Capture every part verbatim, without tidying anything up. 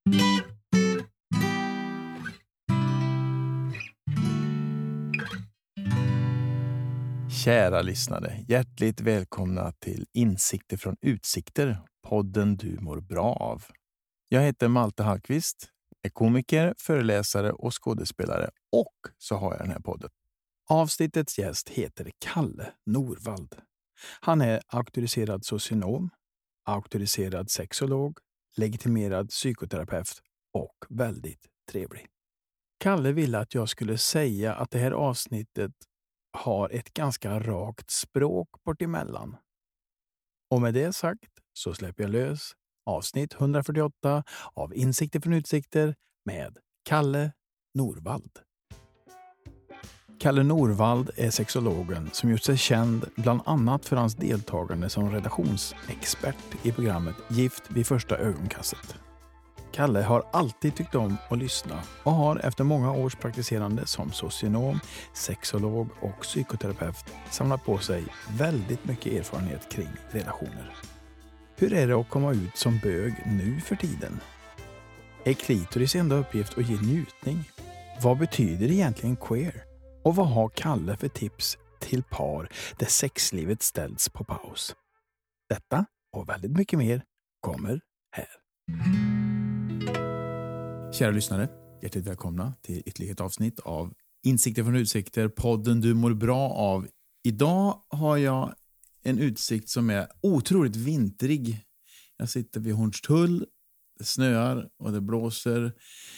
Kära lyssnare, hjärtligt välkomna till Insikter från utsikter, podden du mår bra av. Jag heter Malte Hallqvist, är komiker, föreläsare och skådespelare, och så har jag den här podden. Avsnittets gäst heter Kalle Norvald. Han är auktoriserad socionom, auktoriserad sexolog, legitimerad psykoterapeut och väldigt trevlig. Kalle ville att jag skulle säga att det här avsnittet har ett ganska rakt språk bort emellan. Och med det sagt så släpper jag lös avsnitt hundrafyrtioåtta av Insikter från utsikter med Kalle Norvald. Kalle Norvald är sexologen som gjort sig känd bland annat för hans deltagande som redaktionsexpert i programmet Gift vid första ögonkastet. Kalle har alltid tyckt om att lyssna och har efter många års praktiserande som socionom, sexolog och psykoterapeut samlat på sig väldigt mycket erfarenhet kring relationer. Hur är det att komma ut som bög nu för tiden? Är klitoris enda uppgift att ge njutning? Vad betyder egentligen queer? Och vad har Kalle för tips till par där sexlivet ställs på paus? Detta och väldigt mycket mer kommer här. Kära lyssnare, hjärtligt välkomna till ytterligare ett avsnitt av Insikter från utsikter, podden du mår bra av. Idag har jag en utsikt som är otroligt vinterig. Jag sitter vid Hornstull, det snöar och det blåser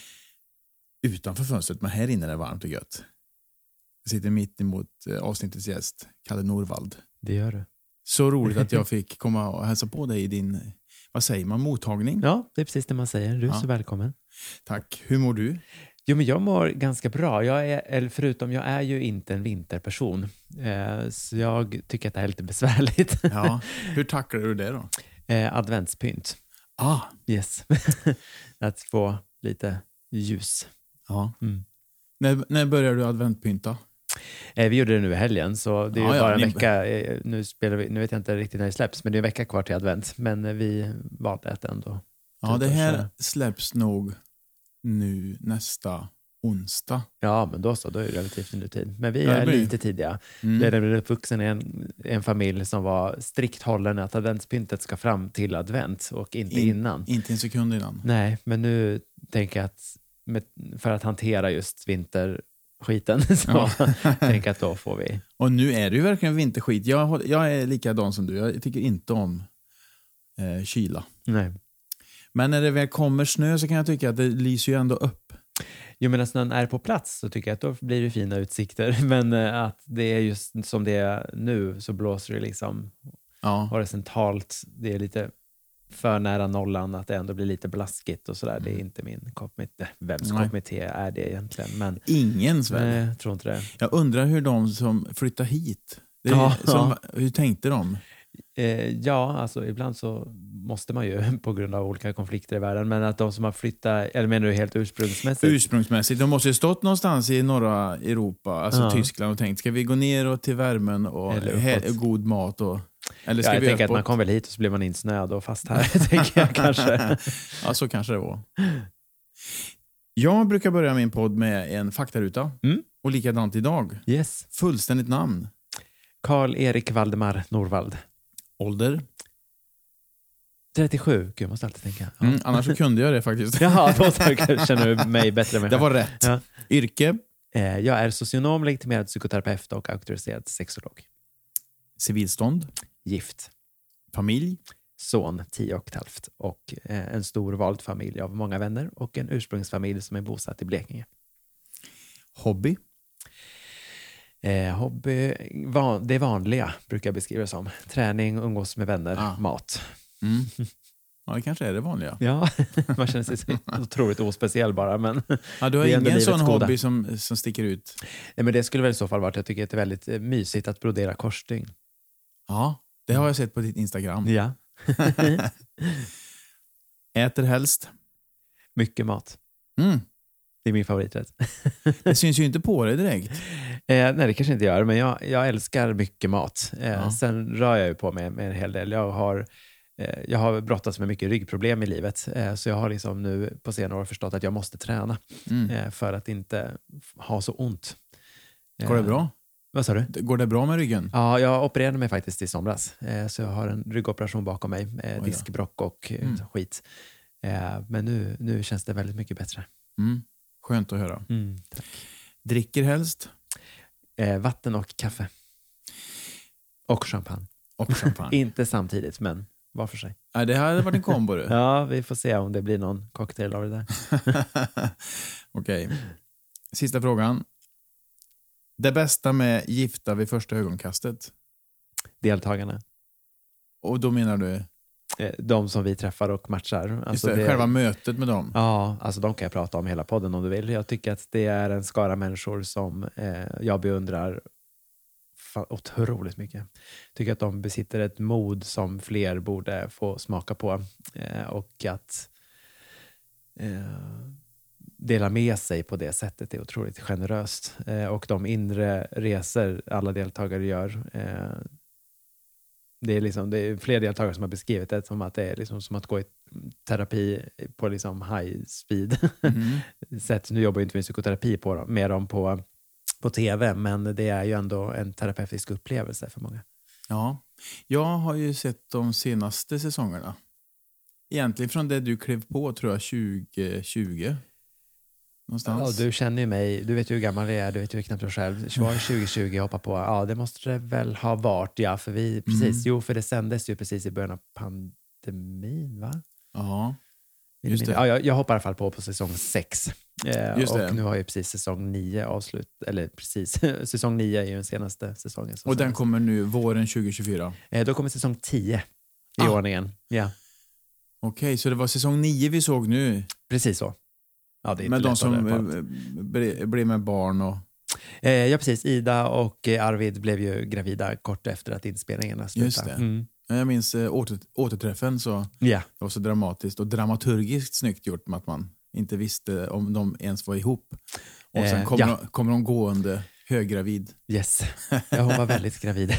utanför fönstret, men här inne är det varmt och gött. Jag sitter mitt emot avsnittets gäst, Kalle Norvald. Det gör du. Så roligt att jag fick komma och hälsa på dig i din, vad säger man, mottagning? Ja, det är precis det man säger. Du är ja. så välkommen. Tack. Hur mår du? Jo, men jag mår ganska bra. Jag är, eller förutom, jag är ju inte en vinterperson. Eh, så jag tycker att det är lite besvärligt. Ja. Hur tacklar du det då? Eh, adventspynt. Ah. Yes. Att få lite ljus. Ja. Mm. När, när börjar du adventpynta? Eh, vi gjorde det nu i helgen, så det är ja, ju bara ja, en ni... vecka. Eh, nu, spelar vi, nu vet jag inte riktigt när det släpps, men det är en vecka kvar till advent. Men eh, vi valde att ändå... Ja, det här släpps nog nu nästa onsdag. Ja, men då så, då är det relativt under tid. Men vi ja, är blir... lite tidiga. Mm. Jag blev uppvuxen i en, en familj som var strikt hållen att adventspyntet ska fram till advent och inte In, innan. Inte en sekund innan. Nej, men nu tänker jag att med, för att hantera just vinterskiten så ja. tänker jag att då får vi... Och nu är det ju verkligen vinterskit. Jag, jag är likadan som du. Jag tycker inte om eh, kyla. Nej. Men när det väl kommer snö så kan jag tycka att det lyser ju ändå upp. Jo, men när snön är på plats så tycker jag att då blir det fina utsikter. Men att det är just som det är nu så blåser det liksom ja. horisontalt. Det är lite för nära nollan att det ändå blir lite blaskigt och sådär. Mm. Det är inte min kopp med te. Vems kopp med te är det egentligen? Men, Ingens väl? Nej, jag tror inte det. Jag undrar hur de som flyttar hit, det är, ja, som, ja. hur tänkte de? Eh, ja, alltså ibland så måste man ju på grund av olika konflikter i världen, men att de som har flyttat, eller menar du helt ursprungsmässigt? Ursprungsmässigt, de måste ju stått någonstans i norra Europa, alltså ja. Tyskland, och tänkt, ska vi gå ner och till värmen och he- god mat och eller ska ja, jag vi tänker uppåt? Att man kom väl hit och så blir man insnöad och fast här, tänker jag kanske. Ja, så kanske det var. Jag brukar börja min podd med en faktaruta mm. och likadant idag. Yes. Fullständigt namn. Karl-Erik Valdemar Norvald. Ålder? trettiosju, gud, jag måste alltid tänka. Ja. Mm, annars så kunde jag det faktiskt. Jaha, då känner du mig bättre med. Det var rätt. Ja. Yrke? Eh, jag är socionom, legitimerad psykoterapeut och auktoriserad sexolog. Civilstånd? Gift. Familj? Son, tio och ett halvt. Och eh, en stor vald familj av många vänner och en ursprungsfamilj som är bosatt i Blekinge. Hobby? Eh, hobby, van, det vanliga brukar jag beskriva det som. Träning, umgås med vänner, ah. mat. Mm. Ja, det kanske är det vanliga. Ja, man känner sig så otroligt ospeciell bara. Men ja, du har ingen sån hobby som, som sticker ut? Nej, men det skulle väl i så fall vara att jag tycker att det är väldigt mysigt att brodera korsstygn. Ja, det har jag sett på ditt Instagram. Ja. Äter helst? Mycket mat. Mm. Det är min favoriträtt. Det syns ju inte på dig direkt. Eh, nej, det kanske inte gör, men jag, jag älskar mycket mat. Eh, ja. Sen rör jag ju på mig med en hel del. Jag har eh, jag har brottats med mycket ryggproblem i livet. Eh, så jag har liksom nu på senare år förstått att jag måste träna mm. eh, för att inte ha så ont. Går det bra? Vad sa du? Går det bra med ryggen? Ja, jag opererade mig faktiskt i somras. Eh, så jag har en ryggoperation bakom mig. Eh, diskbrock och eh, mm. skit. Eh, men nu, nu känns det väldigt mycket bättre. Mm. Skönt att höra. Mm, tack. Dricker helst? Eh, vatten och kaffe. Och champagne. Och champagne. Inte samtidigt, men var för sig. Nej, det hade varit en kombo du. Ja, vi får se om det blir någon cocktail av det där. Okej. Okay. Sista frågan. Det bästa med Gifta vid första ögonkastet? Deltagarna. Och då menar du? De som vi träffar och matchar. Alltså det, det, själva mötet med dem? Ja, alltså de kan jag prata om hela podden om du vill. Jag tycker att det är en skara människor som eh, jag beundrar otroligt mycket. Tycker att de besitter ett mod som fler borde få smaka på. Eh, och att eh, dela med sig på det sättet är otroligt generöst. Eh, och de inre resor alla deltagare gör, eh, det är, liksom, det är fler deltagare som har beskrivit det som att det är liksom som att gå i terapi på liksom high speed. Mm. Sätt, nu jobbar ju inte vi psykoterapi på dem, med dem på, på tv, men det är ju ändå en terapeutisk upplevelse för många. Ja, jag har ju sett de senaste säsongerna. Egentligen från det du klev på tror jag tjugo tjugo. Någonstans. Ja, du känner ju mig, du vet ju hur gammal jag är, du vet ju knappt jag själv. tjugo tjugo hoppar på, ja det måste det väl ha varit, ja för vi, precis, mm. jo för det sändes ju precis i början av pandemin va? Ja, just det. Ja, jag, jag hoppar i alla fall på på säsong sex. Eh, och det. Nu har ju precis säsong nio avslut, eller precis, säsong nio är ju den senaste säsongen. Och den senast. Kommer nu våren tjugo tjugofyra? Eh, då kommer säsong tio i ah. ordningen, ja. Okej, okay, så det var säsong nio vi såg nu? Precis så. Ja, det är men de som blev med barn och... Eh, ja, precis. Ida och Arvid blev ju gravida kort efter att inspelningarna slutade. Just det. Mm. Jag minns äh, åter, återträffen så yeah. Det var så dramatiskt och dramaturgiskt snyggt gjort med att man inte visste om de ens var ihop. Och sen kommer, eh, ja. de, kommer de gående höggravid. Yes, ja, hon var väldigt gravid.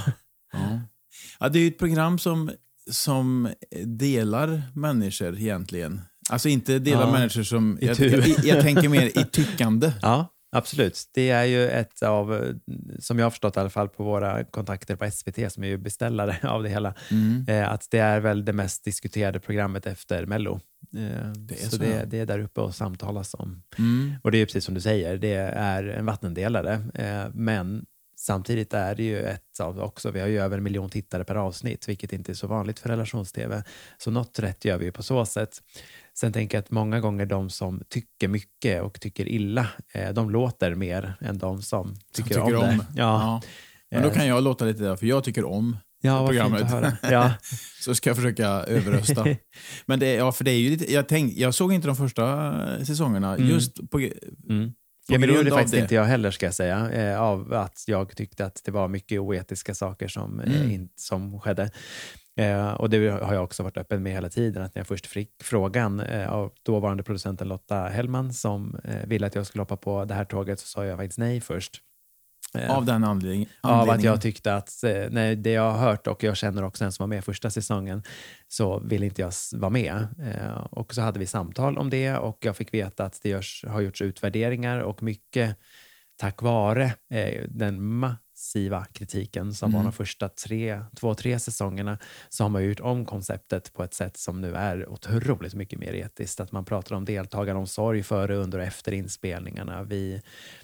ja. Ja, det är ju ett program som, som delar människor egentligen. Alltså inte dela ja, människor som... Jag, jag, jag tänker mer i tyckande. Ja, absolut. Det är ju ett av, som jag har förstått i alla fall på våra kontakter på S V T som är ju beställare av det hela, mm. eh, att det är väl det mest diskuterade programmet efter Mello. Eh, det är så så det, det är där uppe och samtalas om. Mm. Och det är ju precis som du säger, det är en vattendelare. Eh, men samtidigt är det ju ett av också, vi har ju över en miljon tittare per avsnitt, vilket inte är så vanligt för relations-tv. Så något rätt gör vi ju på så sätt. Sen tänker jag att många gånger de som tycker mycket och tycker illa, eh, de låter mer än de som tycker, som tycker om, om det. Ja. Ja. Men då kan jag låta lite där, för jag tycker om ja, programmet. Höra. Ja. Så ska jag försöka överrösta. Men det, ja, för det är ju lite, jag, tänk, jag såg inte de första säsongerna mm. just på... Mm. Ja, men det gjorde faktiskt det. Inte jag heller ska jag säga, eh, av att jag tyckte att det var mycket oetiska saker som, mm. eh, in, som skedde. Eh, och det har jag också varit öppen med hela tiden, att när jag först fick frågan eh, av dåvarande producenten Lotta Hellman som eh, ville att jag skulle hoppa på det här tåget, så sa jag faktiskt nej först. Eh, av den anledning, anledningen? Av att jag tyckte att eh, nej, det jag har hört, och jag känner också en som var med första säsongen, så vill inte jag vara med. Eh, och så hade vi samtal om det och jag fick veta att det görs, har gjorts utvärderingar och mycket tack vare eh, den massiva kritiken som mm. var de första tre, två, tre säsongerna, så har man gjort om konceptet på ett sätt som nu är otroligt mycket mer etiskt. Att man pratar om deltagaromsorg före, under och efter inspelningarna. Vi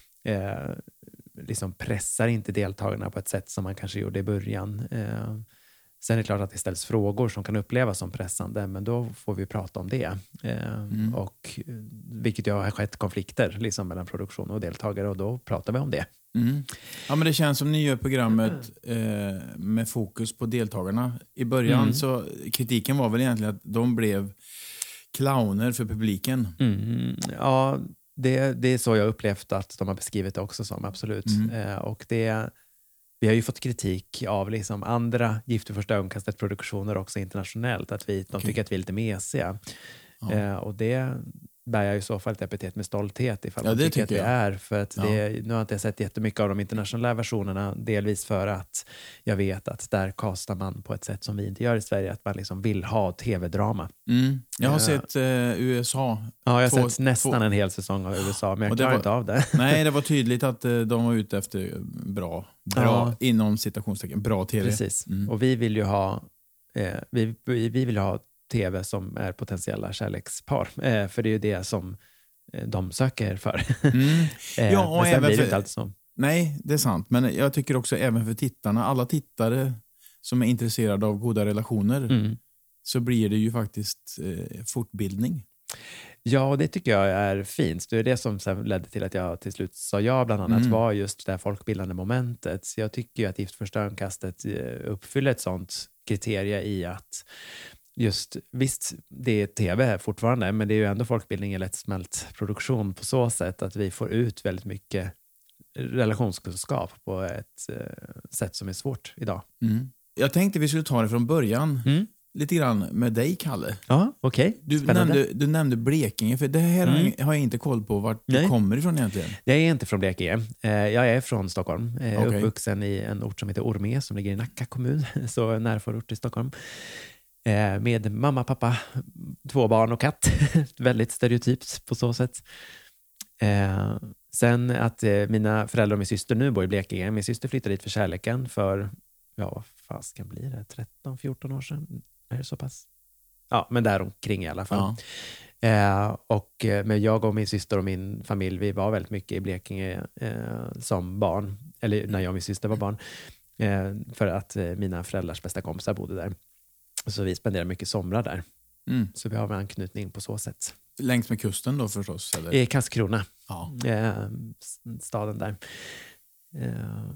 eh, liksom pressar inte deltagarna på ett sätt som man kanske gjorde i början. Eh, sen är det klart att det ställs frågor som kan upplevas som pressande, men då får vi prata om det. Eh, mm. och, vilket ju har skett konflikter liksom, mellan produktion och deltagare, och då pratar vi om det. Mm. Ja, men det känns som ni gör programmet eh, med fokus på deltagarna. I början mm. så kritiken var väl egentligen att de blev clowner för publiken. Mm. Ja, det, det är så jag upplevt att de har beskrivit det också som, absolut. Mm. Eh, och det, vi har ju fått kritik av liksom andra Gift vid första ögonkastet produktioner också internationellt, att vi, de okay. tycker att vi är lite mesiga. Ja. Eh, och det, bär jag i så fall ett epitet med stolthet ifall ja, man det tycker att det jag. är. För att ja. det, nu har jag inte sett jättemycket av de internationella versionerna, delvis för att jag vet att där kastar man på ett sätt som vi inte gör i Sverige, att man liksom vill ha tv-drama. Mm. Jag har uh, sett uh, U S A. Ja, jag har två, sett nästan två. en hel säsong av U S A, men jag och klarar var, inte av det. Nej, det var tydligt att uh, de var ute efter bra, bra ja. inom citationstecken, bra tv. Precis, mm. och vi vill ju ha eh, vi, vi, vi vill ha tv som är potentiella kärlekspar. Eh, för det är ju det som eh, de söker för. Mm. eh, ja, och men sen även blir det för, inte alltid så. Nej, det är sant. Men jag tycker också även för tittarna, alla tittare som är intresserade av goda relationer, mm. så blir det ju faktiskt eh, fortbildning. Ja, och det tycker jag är fint. Det är det som sen ledde till att jag till slut sa ja bland annat, mm. var just det här folkbildande momentet. Så jag tycker ju att Gift första ögonkastet uppfyller ett sånt kriterie i att just, visst, det är tv fortfarande, men det är ju ändå folkbildning i lättsmält produktion på så sätt att vi får ut väldigt mycket relationskunskap på ett eh, sätt som är svårt idag. Mm. Jag tänkte vi skulle ta det från början. Mm. Lite grann med dig, Kalle. Ja, okej. Okay. Du nämnde, du nämnde Blekinge, för det här mm. har jag inte koll på vart Nej. du kommer ifrån egentligen. Jag är inte från Blekinge. Jag är från Stockholm. Jag är okay. uppvuxen i en ort som heter Orminge som ligger i Nacka kommun, så nära förort i Stockholm. Med mamma, pappa, två barn och katt. Väldigt stereotypt på så sätt. Sen att mina föräldrar och min syster nu bor i Blekinge. Min syster flyttade dit för kärleken för, ja, vad fan ska bli det? tretton fjorton år sedan. Är det så pass? Ja, men där omkring i alla fall. Ja. Eh, och, men jag och min syster och min familj, vi var väldigt mycket i Blekinge eh, som barn. Eller när jag och min syster var barn. Eh, för att eh, mina föräldrars bästa kompisar bodde där. Så vi spenderade mycket somrar där. Mm. Så vi har en anknytning på så sätt. Längs med kusten då förstås? Eller? I Karlskrona. Ja. Eh, staden där. Eh,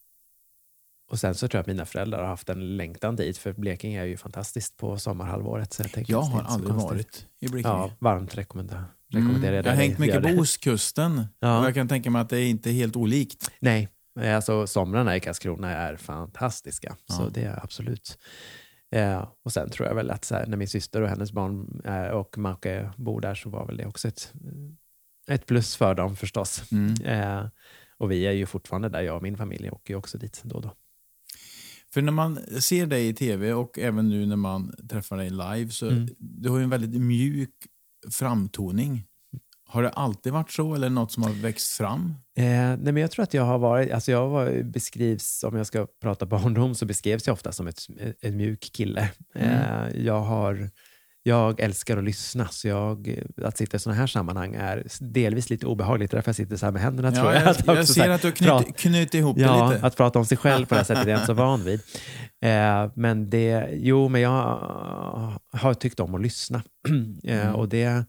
Och sen så tror jag att mina föräldrar har haft en längtan dit, för Blekinge är ju fantastiskt på sommarhalvåret. Så jag tänker jag har aldrig varit i Blekinge. Ja, varmt rekommendera, rekommenderar mm. Jag har hängt mycket på ostkusten. Ja. Och jag kan tänka mig att det är inte helt olikt. Nej, alltså somrarna i Karlskrona är fantastiska. Ja. Så det är absolut. Eh, och sen tror jag väl att så här, när min syster och hennes barn eh, och make bor där, så var väl det också ett, ett plus för dem förstås. Mm. Eh, och vi är ju fortfarande där, jag och min familj åker ju också dit då och då. För när man ser dig i tv och även nu när man träffar dig live, så mm. du har ju en väldigt mjuk framtoning. Har det alltid varit så, eller något som har växt fram? Eh, nej, men jag tror att jag har varit, alltså jag var, beskrivs, om jag ska prata barndom, så beskrevs jag ofta som ett, ett mjuk kille. Mm. Eh, jag har Jag älskar att lyssna, så jag, att sitta i sådana här sammanhang är delvis lite obehagligt, därför jag sitter så här med händerna. Ja, tror jag. Jag, att jag ser att du knyt, knyter ihop ja, det lite. Att prata om sig själv på det här sättet är jag inte så van vid. Eh, men det, jo, men jag har tyckt om att lyssna. eh, mm. Och det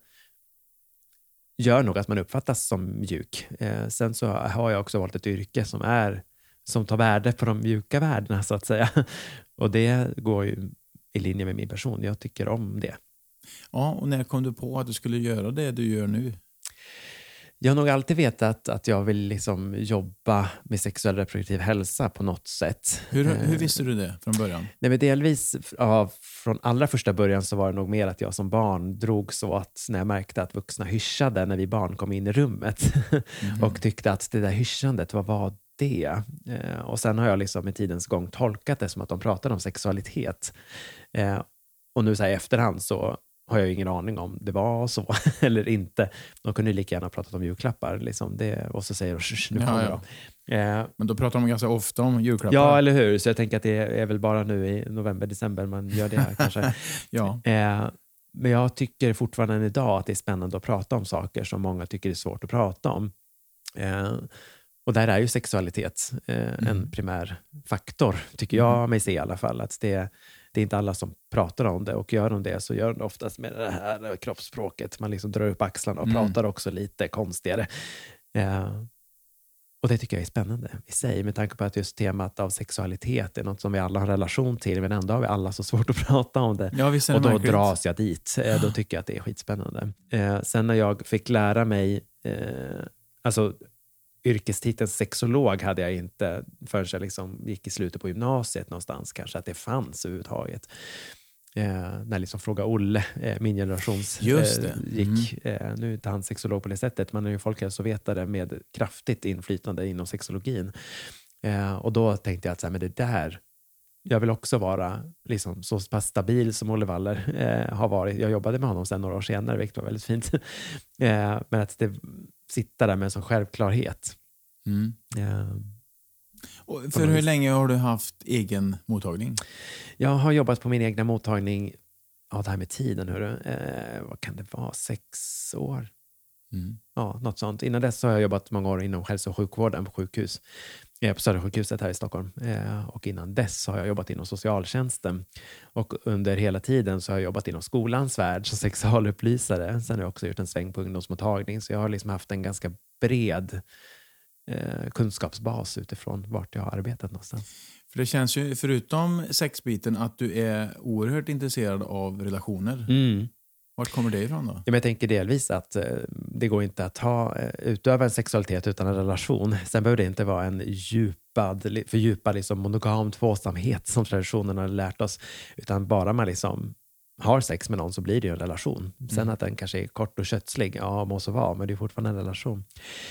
gör nog att man uppfattas som mjuk. Eh, sen så har jag också valt ett yrke som är som tar värde på de mjuka värdena, så att säga. Och det går ju i linje med min person. Jag tycker om det. Ja, och när kom du på att du skulle göra det du gör nu? Jag har nog alltid vetat att jag vill liksom jobba med sexuell reproduktiv hälsa på något sätt. Hur, hur visste du det från början? Nej, men delvis ja, från allra första början så var det nog mer att jag som barn drog så att när jag märkte att vuxna hyschade när vi barn kom in i rummet mm. och tyckte att det där hyschandet, vad var det? Eh, och sen har jag liksom med tidens gång tolkat det som att de pratade om sexualitet. Eh, och nu så här i efterhand så har jag ingen aning om det var så eller inte. De kunde ju lika gärna pratat om julklappar. Liksom det, och så säger de, nu kommer ja, ja. Eh, Men då pratar de ganska ofta om julklappar. Ja, eller hur? Så jag tänker att det är väl bara nu i november, december man gör det här kanske. ja. Eh, men jag tycker fortfarande än idag att det är spännande att prata om saker som många tycker är svårt att prata om. Eh, och där är ju sexualitet eh, mm. en primär faktor, tycker jag mm. mig se i alla fall. Att det Det är inte alla som pratar om det, och gör de det så gör de det oftast med det här kroppsspråket. Man liksom drar upp axlarna och mm. pratar också lite konstigare. Eh, och det tycker jag är spännande i sig, med tanke på att just temat av sexualitet är något som vi alla har relation till, men ändå har vi alla så svårt att prata om det. Ja, och då dras jag dit. Eh, då tycker jag att det är skitspännande. Eh, sen när jag fick lära mig, eh, alltså yrkestiteln sexolog hade jag inte förrän jag liksom gick i slutet på gymnasiet någonstans, kanske att det fanns överhuvudtaget. Eh, när liksom Fråga Olle, eh, min generations, Just det. Eh, gick. Mm. Eh, nu är inte han sexolog på det sättet, men han är ju folkhälsovetare med kraftigt inflytande inom sexologin. Eh, och då tänkte jag att så här, men det där, jag vill också vara liksom så pass stabil som Olle Waller eh, har varit. Jag jobbade med honom sen några år senare, vilket var väldigt fint. eh, men att det sitta där med en sån självklarhet. Mm. Eh, och för hur länge har du haft egen mottagning? Jag har jobbat på min egna mottagning, ja det här med tiden, hörru. Eh, vad kan det vara, sex år? Mm. Ja, något sånt. Innan dess har jag jobbat många år inom hälso- och sjukvården på sjukhus. Eh, på Södersjukhuset här i Stockholm. Eh, och innan dess har jag jobbat inom socialtjänsten. Och under hela tiden så har jag jobbat inom skolans värld som sexualupplysare. Sen har jag också gjort en sväng på ungdomsmottagning. Så jag har liksom haft en ganska bred eh, kunskapsbas utifrån vart jag har arbetat någonstans. För det känns ju, förutom sexbiten, att du är oerhört intresserad av relationer. Mm. Vart kommer det ifrån då? Ja, men jag tänker delvis att eh, det går inte att ha, eh, utöva en sexualitet utan en relation. Sen behöver det inte vara en djupad, fördjupad liksom monogam tvåsamhet som traditionen har lärt oss. Utan bara man liksom har sex med någon så blir det ju en relation. Sen mm. att den kanske är kort och kötslig, ja må så vara, men det är fortfarande en relation.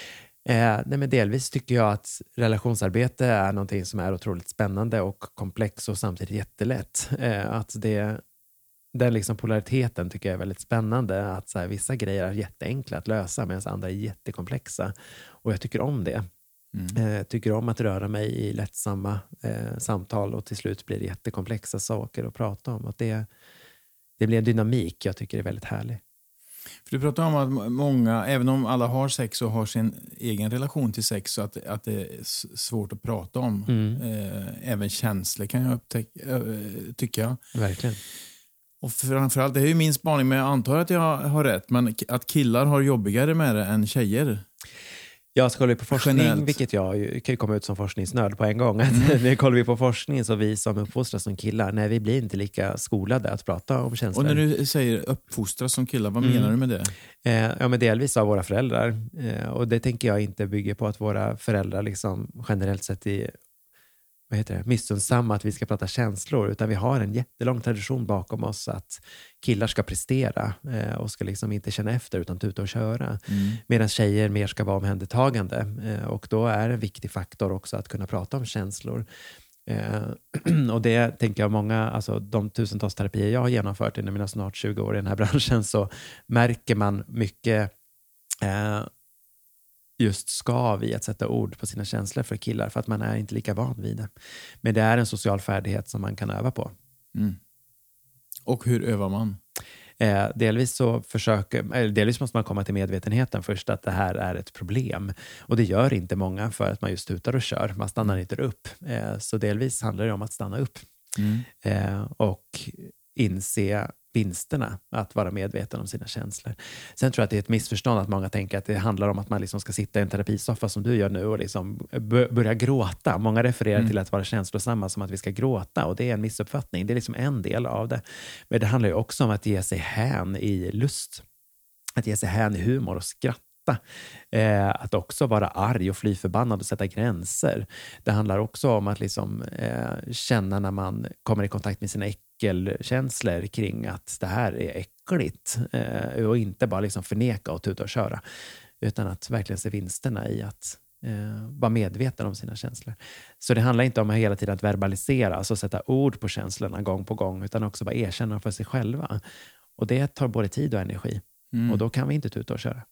Eh, nej, men delvis tycker jag att relationsarbete är någonting som är otroligt spännande och komplex och samtidigt jättelätt. Eh, att det Den liksom polariteten tycker jag är väldigt spännande. Att så här, vissa grejer är jätteenkla att lösa medan andra är jättekomplexa. Och jag tycker om det. Mm. Jag tycker om att röra mig i lättsamma eh, samtal och till slut blir det jättekomplexa saker att prata om. Att det, det blir en dynamik jag tycker är väldigt härlig. För du pratar om att många, även om alla har sex och har sin egen relation till sex, så att, att det är svårt att prata om. Mm. Eh, även känslor kan jag upptäcka, äh, tycka. Verkligen. Och framförallt, det är ju min spaning, men jag antar att jag har rätt, men att killar har jobbigare med det än tjejer. Jag ska kolla på forskning, generellt. Vilket jag kan ju komma ut som forskningsnörd på en gång. Mm. När kollar vi på forskning så vi som uppfostras som killar, nej vi blir inte lika skolade att prata om känslor. Och när du säger uppfostras som killar, vad mm. menar du med det? Eh, ja men delvis av våra föräldrar. Eh, och det tänker jag inte bygger på att våra föräldrar liksom generellt sett i vad heter det, missunnsamma att vi ska prata känslor, utan vi har en jättelång tradition bakom oss att killar ska prestera eh, och ska liksom inte känna efter utan tuta och köra. Mm. Medan tjejer mer ska vara omhändertagande eh, och då är en viktig faktor också att kunna prata om känslor. Eh, och det tänker jag många, alltså de tusentals terapier jag har genomfört inom mina snart tjugo år i den här branschen, så märker man mycket eh, just skav i att sätta ord på sina känslor för killar, för att man är inte lika van vid det. Men det är en social färdighet som man kan öva på. Mm. Och hur övar man? Eh, delvis så försöker, eller delvis måste man komma till medvetenheten först att det här är ett problem. Och det gör inte många för att man just tutar och kör. Man stannar inte upp. Eh, så delvis handlar det om att stanna upp. Mm. Eh, och inse vinsterna att vara medveten om sina känslor. Sen tror jag att det är ett missförstånd att många tänker att det handlar om att man liksom ska sitta i en terapisoffa som du gör nu och liksom börja gråta. Många refererar mm. till att vara känslosamma som att vi ska gråta, och det är en missuppfattning. Det är liksom en del av det. Men det handlar ju också om att ge sig hän i lust. Att ge sig hän i humor och skratt. Eh, att också vara arg och fly förbannad och sätta gränser. Det handlar också om att liksom, eh, känna när man kommer i kontakt med sina äckelkänslor kring att det här är äckligt. Eh, och inte bara liksom förneka och tuta och köra. Utan att verkligen se vinsterna i att eh, vara medveten om sina känslor. Så det handlar inte om att hela tiden att verbalisera, alltså sätta ord på känslorna gång på gång, utan också bara erkänna för sig själva. Och det tar både tid och energi. Mm. Och då kan vi inte tuta och köra.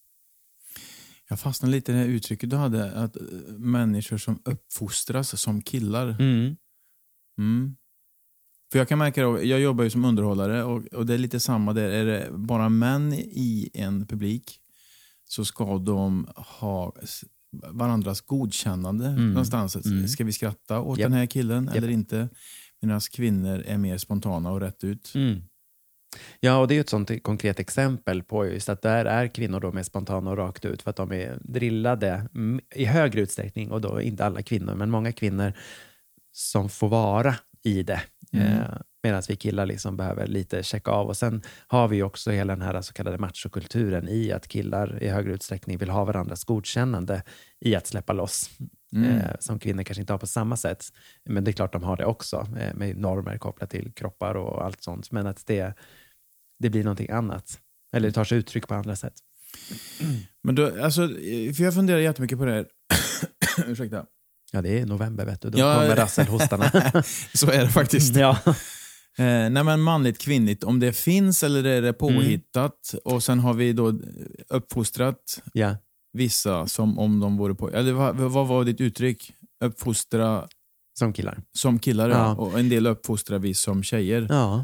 Jag fastnade lite i det uttrycket du hade, att människor som uppfostras som killar. Mm. Mm. För jag kan märka det, jag jobbar ju som underhållare och, och det är lite samma där. Är det bara män i en publik så ska de ha varandras godkännande mm. någonstans. Mm. Ska vi skratta åt yep. den här killen yep. eller inte? Medan kvinnor är mer spontana och rätt ut. Mm. Ja, och det är ju ett sånt konkret exempel på just att där är kvinnor då mer spontana och rakt ut för att de är drillade i högre utsträckning, och då inte alla kvinnor, men många kvinnor som får vara i det. Mm. Eh, medan vi killar liksom behöver lite checka av. Och sen har vi också hela den här så kallade machokulturen i att killar i högre utsträckning vill ha varandras godkännande i att släppa loss. Mm. Eh, som kvinnor kanske inte har på samma sätt. Men det är klart de har det också. Eh, med normer kopplat till kroppar och allt sånt. Men att det, det blir någonting annat. Eller det tar sig uttryck på andra sätt. Mm. Men då, alltså, för jag funderar jättemycket på det här. Ursäkta. Ja, det är november, vet du. Då ja, kommer rasselhostarna. Så är det faktiskt. Ja. Eh, nej, men manligt, kvinnligt. Om det finns eller är det påhittat. Mm. Och sen har vi då uppfostrat ja. vissa som om de vore på... Eller vad, vad var ditt uttryck? Uppfostra... Som killar. Som killar, ja. ja. Och en del uppfostrar vi som tjejer. Ja.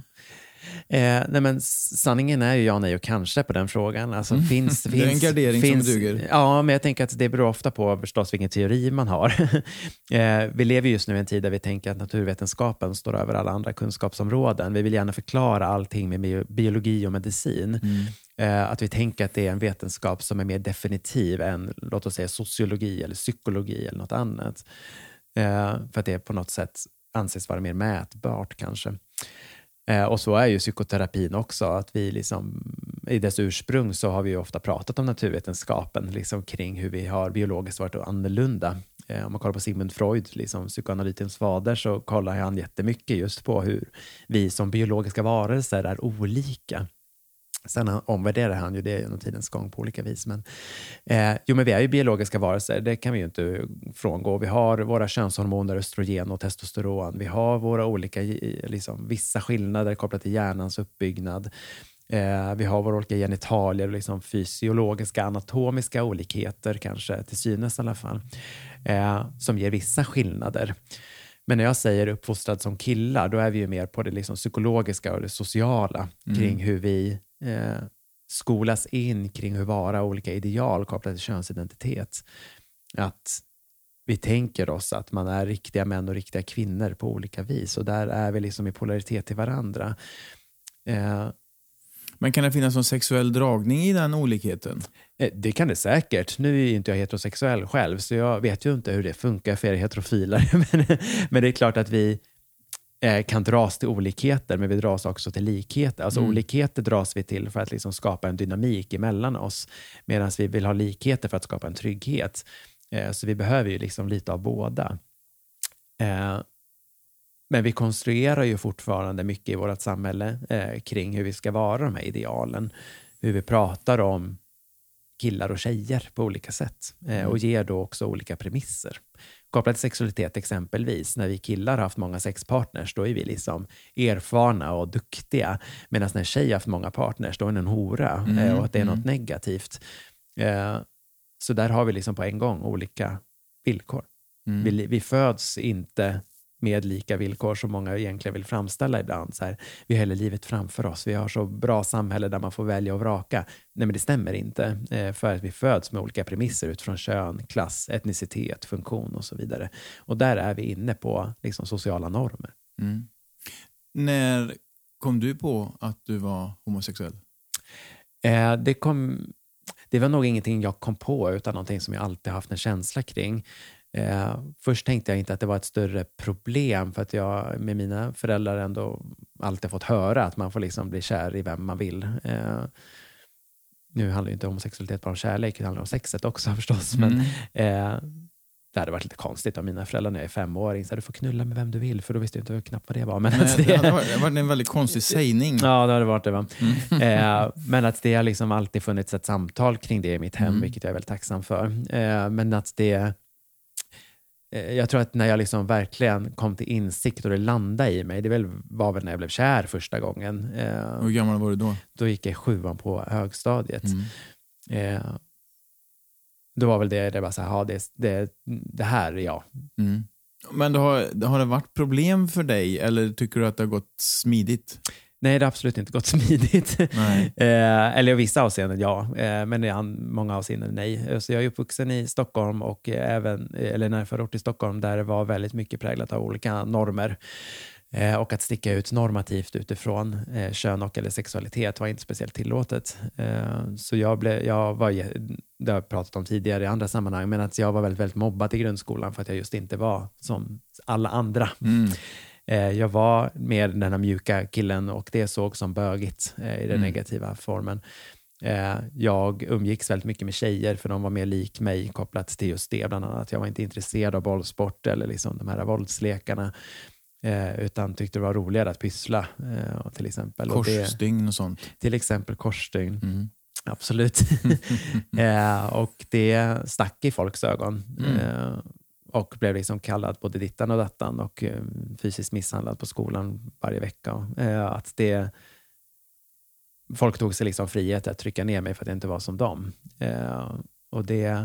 Eh, nej men sanningen är ju ja, nej och kanske på den frågan. Alltså, mm. finns, det finns, är en gardering finns, som duger. Ja, men jag tänker att det beror ofta på förstås vilken teori man har. eh, vi lever just nu i en tid där vi tänker att naturvetenskapen står över alla andra kunskapsområden. Vi vill gärna förklara allting med biologi och medicin. Mm. Eh, att vi tänker att det är en vetenskap som är mer definitiv än, låt oss säga, sociologi eller psykologi eller något annat. Eh, för att det på något sätt anses vara mer mätbart kanske. Eh, och så är ju psykoterapin också, att vi liksom, i dess ursprung så har vi ju ofta pratat om naturvetenskapen liksom kring hur vi har biologiskt varit annorlunda. Eh, om man kollar på Sigmund Freud, liksom psykoanalytikens fader, så kollar han jättemycket just på hur vi som biologiska varelser är olika. Sen omvärderar han ju det genom tidens gång på olika vis. Men, eh, jo, men vi är ju biologiska varelser, det kan vi ju inte frångå. Vi har våra könshormoner, östrogen och testosteron. Vi har våra olika, liksom, vissa skillnader kopplat till hjärnans uppbyggnad. Eh, vi har våra olika genitalier och liksom fysiologiska, anatomiska olikheter, kanske till synes i alla fall, eh, som ger vissa skillnader. Men när jag säger uppfostrad som killar, då är vi ju mer på det liksom psykologiska och det sociala kring mm. hur vi eh, skolas in kring hur vara olika ideal kopplat till könsidentitet. Att vi tänker oss att man är riktiga män och riktiga kvinnor på olika vis. Och där är vi liksom i polaritet till varandra. Eh, Men kan det finnas någon sexuell dragning i den olikheten? Det kan det säkert. Nu är ju inte jag heterosexuell själv, så jag vet ju inte hur det funkar för er heterofiler. men, men det är klart att vi eh, kan dras till olikheter, men vi dras också till likheter. Alltså mm. olikheter dras vi till för att liksom skapa en dynamik emellan oss, medan vi vill ha likheter för att skapa en trygghet. Eh, så vi behöver ju liksom lite av båda. Eh, Men vi konstruerar ju fortfarande mycket i vårt samhälle eh, kring hur vi ska vara, de här idealen. Hur vi pratar om killar och tjejer på olika sätt. Eh, mm. Och ger då också olika premisser. Kopplat till sexualitet exempelvis. När vi killar har haft många sexpartners, då är vi liksom erfarna och duktiga. Medan när tjej har haft många partners, då är en hora. Mm. Eh, och att det är något mm. negativt. Eh, så där har vi liksom på en gång olika villkor. Mm. Vi, vi föds inte med lika villkor som många egentligen vill framställa ibland. Så här, vi har hela livet framför oss. Vi har så bra samhälle där man får välja och vraka. Nej, men det stämmer inte. Eh, för att vi föds med olika premisser utifrån kön, klass, etnicitet, funktion och så vidare. Och där är vi inne på liksom, sociala normer. Mm. När kom du på att du var homosexuell? Eh, det kom... Det var nog ingenting jag kom på, utan någonting som jag alltid haft en känsla kring. Eh, först tänkte jag inte att det var ett större problem, för att jag med mina föräldrar ändå alltid fått höra att man får liksom bli kär i vem man vill. Eh, nu handlar ju inte homosexualitet bara om kärlek, det handlar om sexet också förstås. Mm. Men eh, det hade varit lite konstigt om mina föräldrar när jag är femåring så du får knulla med vem du vill, för då visste jag inte hur knappt vad det var. Men Nej, det, det hade varit en väldigt konstig sägning. Ja, det hade varit det, va? Mm. Eh, men att det har liksom alltid funnits ett samtal kring det i mitt hem, mm. vilket jag är väldigt tacksam för. Eh, men att det jag tror att när jag liksom verkligen kom till insikt och det landade i mig, det väl, var väl när jag blev kär första gången. Eh, Hur gammal var du då? Då gick jag sjuan på högstadiet. Mm. Eh, då var väl det, det bara så här, ja, det, det, det här är jag. Mm. Men då har, har det varit problem för dig, eller tycker du att det har gått smidigt? Nej, det har absolut inte gått smidigt. Nej. eh, eller i vissa avseenden, ja. Eh, men i många avseenden, nej. Så jag är uppvuxen i Stockholm och även, eller när förort i Stockholm, där det var väldigt mycket präglat av olika normer. Eh, och att sticka ut normativt utifrån eh, kön och eller sexualitet var inte speciellt tillåtet. Eh, så jag, blev, jag var, det har jag pratat om tidigare i andra sammanhang, men att jag var väldigt, väldigt mobbad i grundskolan för att jag just inte var som alla andra. Mm. Jag var med den här mjuka killen och det såg som bögigt eh, i den mm. negativa formen. Eh, jag umgicks väldigt mycket med tjejer för de var mer lik mig kopplat till just det. Bland annat jag var inte intresserad av bollsport eller liksom de här våldslekarna. Eh, utan tyckte det var roligare att pyssla eh, till exempel. Korsstygn och, och sånt. Till exempel korsstygn. Mm. Absolut. eh, och det stack i folks ögon. Mm. Eh, och blev liksom kallad både dittan och dattan och eh, fysiskt misshandlad på skolan varje vecka. Eh, att det folk tog sig liksom frihet att trycka ner mig för att jag inte var som dem. Eh, och det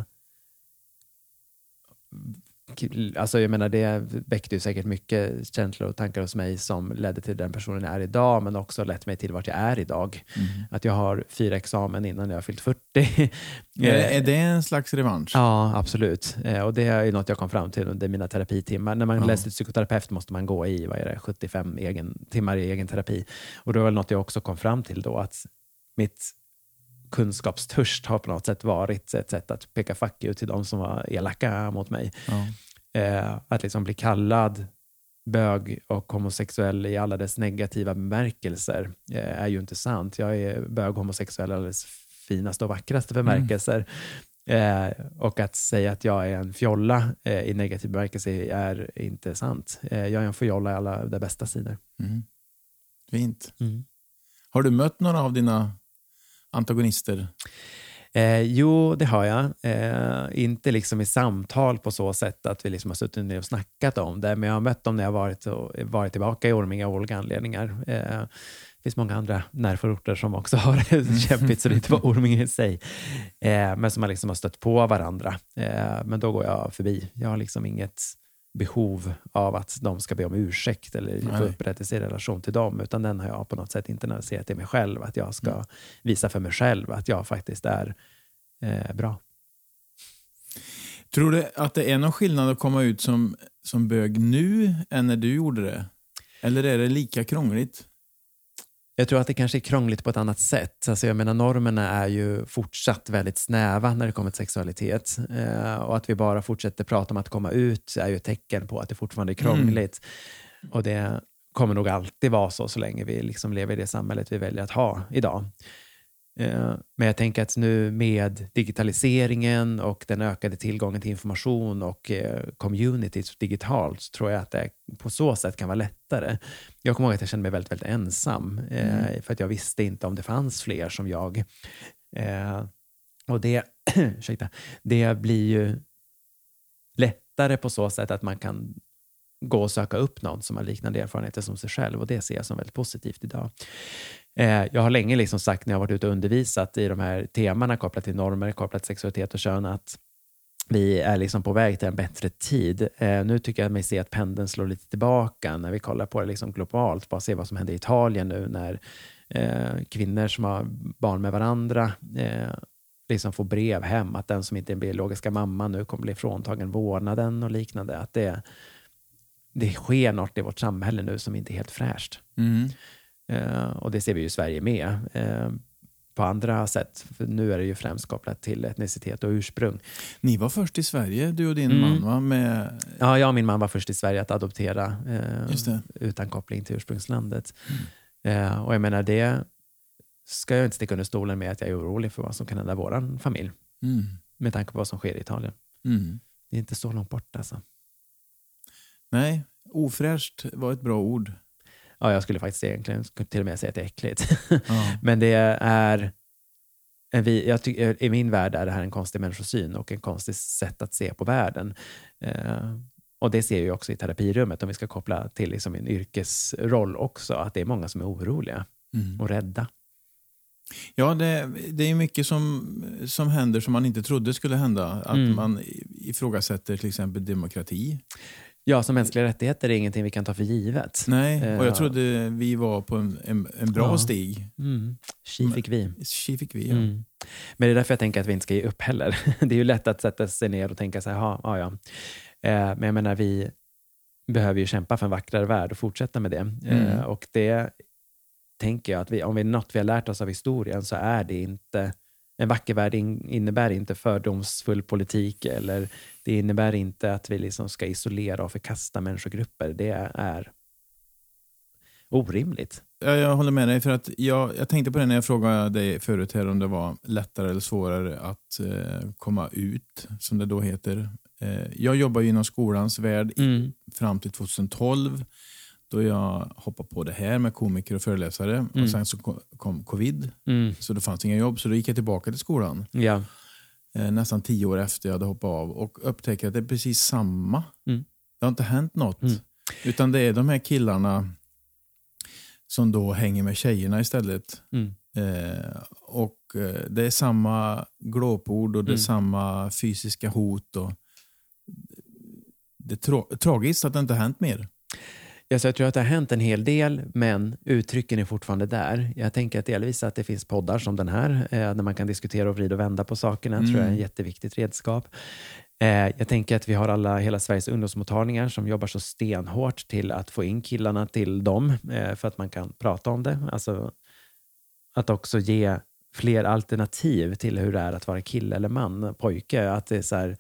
alltså jag menar det väckte ju säkert mycket känslor och tankar hos mig som ledde till den personen jag är idag, men också lett mig till vart jag är idag. Mm. Att jag har fyra examen innan jag har fyllt fyrtio. är, är det en slags revansch? Ja, absolut. Och det är ju något jag kom fram till under mina terapitimmar. När man ja. läser psykoterapeut måste man gå i vad är det, sjuttiofem egen, timmar i egen terapi. Och det var något jag också kom fram till då, att mitt kunskapstörst har på något sätt varit ett sätt att peka fuck you till de som var elaka mot mig. Ja. Eh, att liksom bli kallad bög och homosexuell i alla dess negativa bemärkelser eh, är ju inte sant. Jag är bög homosexuell alldeles finaste och vackraste bemärkelser. Mm. Eh, och att säga att jag är en fjolla eh, i negativ bemärkelse är inte sant. Eh, jag är en fjolla i alla de bästa sidor. Mm. Fint. Mm. Har du mött några av dina antagonister? Eh, jo, det har jag. Eh, inte liksom i samtal på så sätt att vi liksom har suttit ner och snackat om det, men jag har mött dem när jag varit, och, varit tillbaka i Orminge av olika anledningar. Eh, det finns många andra närförorter som också har det kämpigt, så det inte var Orminge i sig. Eh, men som man liksom har stött på varandra. Eh, men då går jag förbi. Jag har liksom inget behov av att de ska be om ursäkt eller få upprättelse i relation till dem, utan den har jag på något sätt internaliserat i mig själv, att jag ska mm. visa för mig själv att jag faktiskt är eh, bra. Tror du att det är någon skillnad att komma ut som, som bög nu än när du gjorde det? Eller är det lika krångligt? Jag tror att det kanske är krångligt på ett annat sätt. Alltså jag menar, normerna är ju fortsatt väldigt snäva när det kommer till sexualitet. Eh, och att vi bara fortsätter prata om att komma ut är ju ett tecken på att det fortfarande är krångligt. Mm. Och det kommer nog alltid vara så så länge vi liksom lever i det samhället vi väljer att ha idag. Eh, men jag tänker att nu med digitaliseringen och den ökade tillgången till information och eh, communities digitalt, så tror jag att det på så sätt kan vara lättare. Jag kommer ihåg att jag kände mig väldigt, väldigt ensam eh, mm. för att jag visste inte om det fanns fler som jag. Eh, och det, ursäkta, det blir ju lättare på så sätt att man kan gå och söka upp någon som har liknande erfarenheter som sig själv, och det ser jag som väldigt positivt idag. Eh, jag har länge liksom sagt när jag har varit ute och undervisat i de här temana kopplat till normer, kopplat till sexualitet och kön, att vi är liksom på väg till en bättre tid. Eh, nu tycker jag mig se att pendeln slår lite tillbaka när vi kollar på det liksom globalt. Bara se vad som händer i Italien nu när eh, kvinnor som har barn med varandra eh, liksom får brev hem att den som inte är en biologiska mamma nu kommer bli fråntagen vårdnaden och liknande. Att det, det sker något i vårt samhälle nu som inte är helt fräscht. Mm. Uh, och det ser vi ju i Sverige med. Uh, på andra sätt. För nu är det ju främst kopplat till etnicitet och ursprung. Ni var först i Sverige, du och din mm. man, va? Med... Ja, jag och min man var först i Sverige att adoptera uh, utan koppling till ursprungslandet. Mm. Uh, och jag menar, det ska jag inte sticka under stolen med att jag är orolig för vad som kan hända våran familj. Mm. Med tanke på vad som sker i Italien. Mm. Det är inte så långt bort alltså. Nej, ofräscht var ett bra ord. Ja, jag skulle faktiskt egentligen till och med säga att det är äckligt. Ja. Men det är en vi, jag tycker, i min värld är det här en konstig människosyn och en konstig sätt att se på världen. Eh, och det ser jag också i terapirummet, om vi ska koppla till liksom en yrkesroll också, att det är många som är oroliga mm. och rädda. Ja, det, det är mycket som, som händer som man inte trodde skulle hända. Att mm. man ifrågasätter till exempel demokrati. Ja, som mänskliga rättigheter är ingenting vi kan ta för givet. Nej, och jag trodde vi var på en, en, en bra ja. stig. Mm. Tji fick vi. Tji fick vi, ja. Mm. Men det är därför jag tänker att vi inte ska ge upp heller. Det är ju lätt att sätta sig ner och tänka så här, ja, ja. Eh, men jag menar, vi behöver ju kämpa för en vackrare värld och fortsätta med det. Mm. Eh, och det tänker jag att vi, om vi något vi har lärt oss av historien, så är det inte... En vacker värld innebär inte fördomsfull politik, eller det innebär inte att vi liksom ska isolera och förkasta människogrupper. Det är orimligt. Ja, jag håller med dig, för att jag, jag tänkte på det när jag frågade dig förut här om det var lättare eller svårare att eh, komma ut, som det då heter. Eh, jag jobbar ju inom skolans värld mm. i, fram till tjugohundratolv, då jag hoppade på det här med komiker och föreläsare. Mm. Och sen så kom, kom covid, mm. så det fanns inga jobb, så då gick jag tillbaka till skolan. Ja. Eh, nästan tio år efter jag hade hoppat av och upptäckte att det är precis samma. Mm. Det har inte hänt något. Mm. Utan det är de här killarna som då hänger med tjejerna istället. Mm. Eh, och eh, det är samma glåpord och det är mm. samma fysiska hot. Och det är tra- tragiskt att det inte har hänt mer. Ja, så jag tror att det har hänt en hel del, men uttrycken är fortfarande där. Jag tänker att delvis att det finns poddar som den här, eh, där man kan diskutera och vrida och vända på sakerna. Mm. Tror jag är en jätteviktigt redskap. Eh, jag tänker att vi har alla, hela Sveriges ungdomsmottagningar som jobbar så stenhårt till att få in killarna till dem, eh, för att man kan prata om det. Alltså att också ge fler alternativ till hur det är att vara kille eller man, pojke. Att det är så här...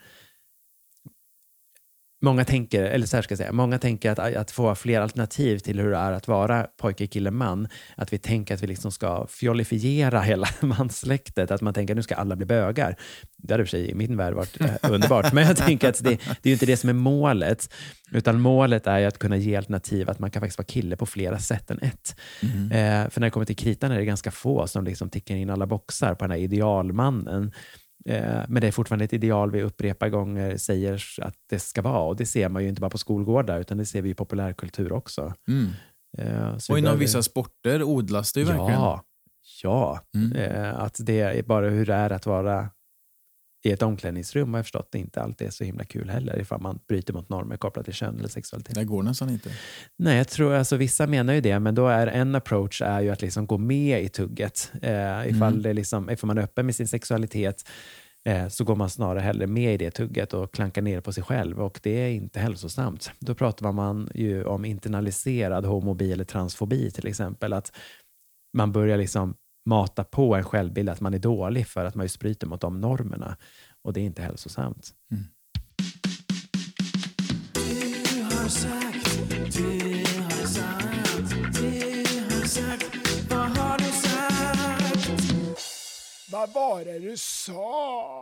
Många tänker, eller så här ska jag säga, många tänker att, att få fler alternativ till hur det är att vara pojke, kille, man. Att vi tänker att vi liksom ska fjollifiera hela manssläktet. Att man tänker att nu ska alla bli bögar. Det hade i och för sig i min värld varit eh, underbart. Men jag tänker att det, det är ju inte det som är målet. Utan målet är ju att kunna ge alternativ. Att man kan faktiskt vara kille på flera sätt än ett. Mm. Eh, för när det kommer till kritan är det ganska få som liksom tickar in alla boxar på den här idealmannen. Men det är fortfarande ett ideal vi upprepar gånger säger att det ska vara. Och det ser man ju inte bara på skolgårdar, utan det ser vi i populärkultur också. Mm. Så och inom behöver... vissa sporter odlas det ju verkligen. Ja, ja. Mm. Att det är bara hur det är att vara i ett omklädningsrum, har jag förstått, det inte alltid är så himla kul heller ifall man bryter mot normer kopplat till kön eller sexualitet. Det går nästan inte. Nej, jag tror, alltså vissa menar ju det, men då är en approach är ju att liksom gå med i tugget. Eh, ifall, mm. det liksom, ifall man är öppen med sin sexualitet eh, så går man snarare hellre med i det tugget och klankar ner på sig själv, och det är inte hälsosamt. Då pratar man ju om internaliserad homobi eller transfobi till exempel, att man börjar liksom mata på en självbild att man är dålig för att man just bryter mot de normerna. Och det är inte hälsosamt. Mm. Du har sagt, du har sagt, du har sagt, vad har du sagt? Vad var det du sa?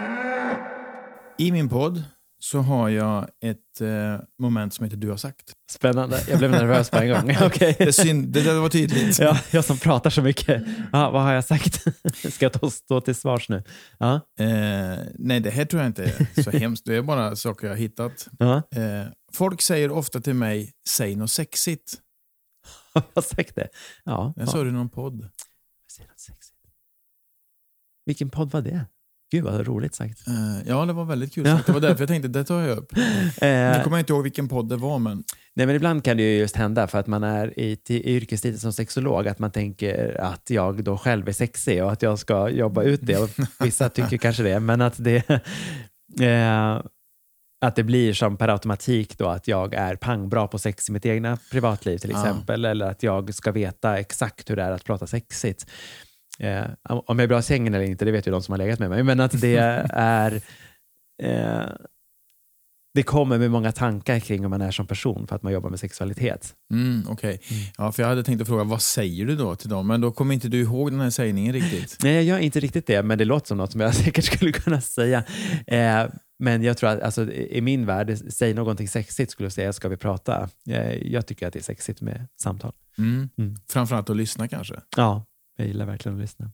I min podd så har jag ett eh, moment som heter Du har sagt. Spännande. Jag blev nervös på en gång. Okay. Det, synd, det där var tydligt. Ja, jag som pratar så mycket. Ja, vad har jag sagt? Ska jag ta, stå till svars nu? Ja. Eh, nej, det här tror jag inte är så hemskt. Det är bara saker jag har hittat. Ja. Eh, folk säger ofta till mig, säg något sexigt. Har jag sagt det? Ja. Jag sa det i någon podd. Säg något sexigt. Vilken podd var det? Gud vad roligt sagt. Uh, ja, det var väldigt kul sagt. Det var därför jag tänkte, det tar jag upp. Nu kommer jag inte ihåg vilken podd det var, men... Nej, men ibland kan det ju just hända för att man är i, i yrkestiteln som sexolog, att man tänker att jag då själv är sexig och att jag ska jobba ut det. Och vissa tycker kanske det, men att det... Eh, att det blir som per automatik då att jag är pangbra på sex i mitt egna privatliv till exempel. Ah. Eller att jag ska veta exakt hur det är att prata sexigt. Eh, om jag är bra i sängen eller inte, det vet ju de som har legat med mig, men att det är eh, det kommer med många tankar kring om man är som person för att man jobbar med sexualitet. Mm, Okej, okay. mm. Ja, för jag hade tänkt att fråga, vad säger du då till dem? Men då kommer inte du ihåg den här sägningen riktigt. Nej, jag gör inte riktigt det, men det låter som något som jag säkert skulle kunna säga. Eh, men jag tror att alltså, i min värld, säg någonting sexigt skulle jag säga, ska vi prata? Eh, jag tycker att det är sexigt med samtal. Mm. Mm. Framförallt att lyssna kanske. Ja. Jag gillar verkligen att lyssna.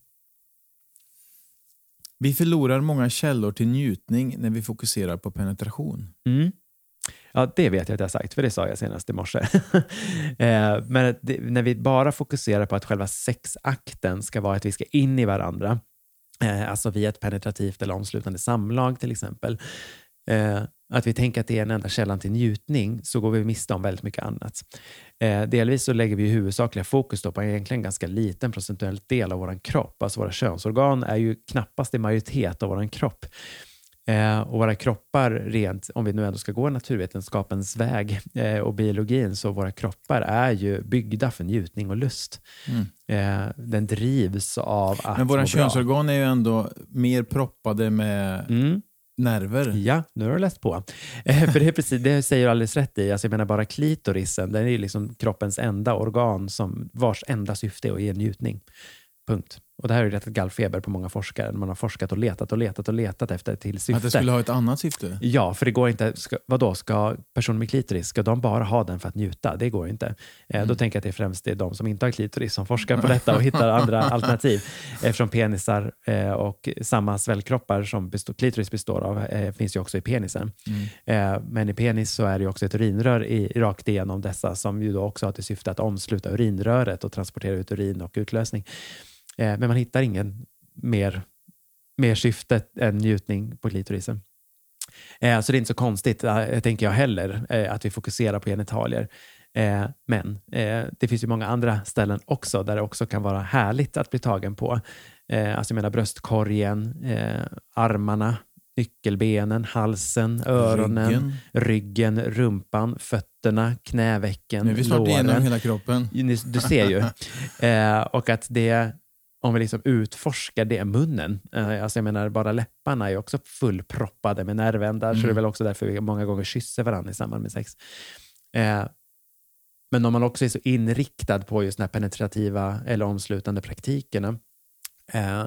Vi förlorar många källor till njutning när vi fokuserar på penetration. Mm. Ja, det vet jag att jag har sagt, för det sa jag senast i morse. eh, men det, när vi bara fokuserar på att själva sexakten ska vara att vi ska in i varandra, eh, alltså via ett penetrativt eller omslutande samlag till exempel, eh, att vi tänker att det är en enda källan till njutning, så går vi miste om väldigt mycket annat. Eh, delvis så lägger vi huvudsakliga fokus då på egentligen ganska liten procentuell del av vår kropp. Alltså våra könsorgan är ju knappast i majoritet av vår kropp. Eh, och våra kroppar rent, om vi nu ändå ska gå naturvetenskapens väg eh, och biologin, så våra kroppar är ju byggda för njutning och lust. Mm. Eh, den drivs av att... Men våra könsorgan är ju ändå mer proppade med... Mm. nerver. Ja, nu har du läst på. För det är precis, det säger du alldeles rätt i. Alltså jag menar bara klitorisen, den är ju liksom kroppens enda organ som vars enda syfte är att ge njutning. Punkt. Och det här är ju rätt gallfeber på många forskare. Man har forskat och letat och letat och letat efter ett till syfte. Att det skulle ha ett annat syfte? Ja, för det går inte. Ska, vadå, ska personer med klitoris, ska de bara ha den för att njuta? Det går inte. Eh, mm. Då tänker jag att det är främst det är de som inte har klitoris som forskar på detta och hittar andra alternativ. Eftersom penisar eh, och samma svällkroppar som består, klitoris består av eh, finns ju också i penisen. Mm. Eh, men i penis så är det ju också ett urinrör i, rakt igenom dessa som ju då också har till syfte att omsluta urinröret och transportera ut urin och utlösning. Men man hittar ingen mer, mer syfte än njutning på klitorisen. Så det är inte så konstigt, tänker jag heller, att vi fokuserar på genitalier. Men det finns ju många andra ställen också där det också kan vara härligt att bli tagen på. Alltså jag menar bröstkorgen, armarna, nyckelbenen, halsen, öronen, ryggen, ryggen rumpan, fötterna, knävecken, låren. Nu är vi snart igenom hela kroppen. Du ser ju. Och att det... Om vi liksom utforskar det munnen. Alltså jag menar, bara läpparna är också fullproppade med nervändar. Mm. Så det är väl också därför vi många gånger kysser varandra i samband med sex. Eh, men om man också är så inriktad på just den här penetrativa eller omslutande praktikerna eh,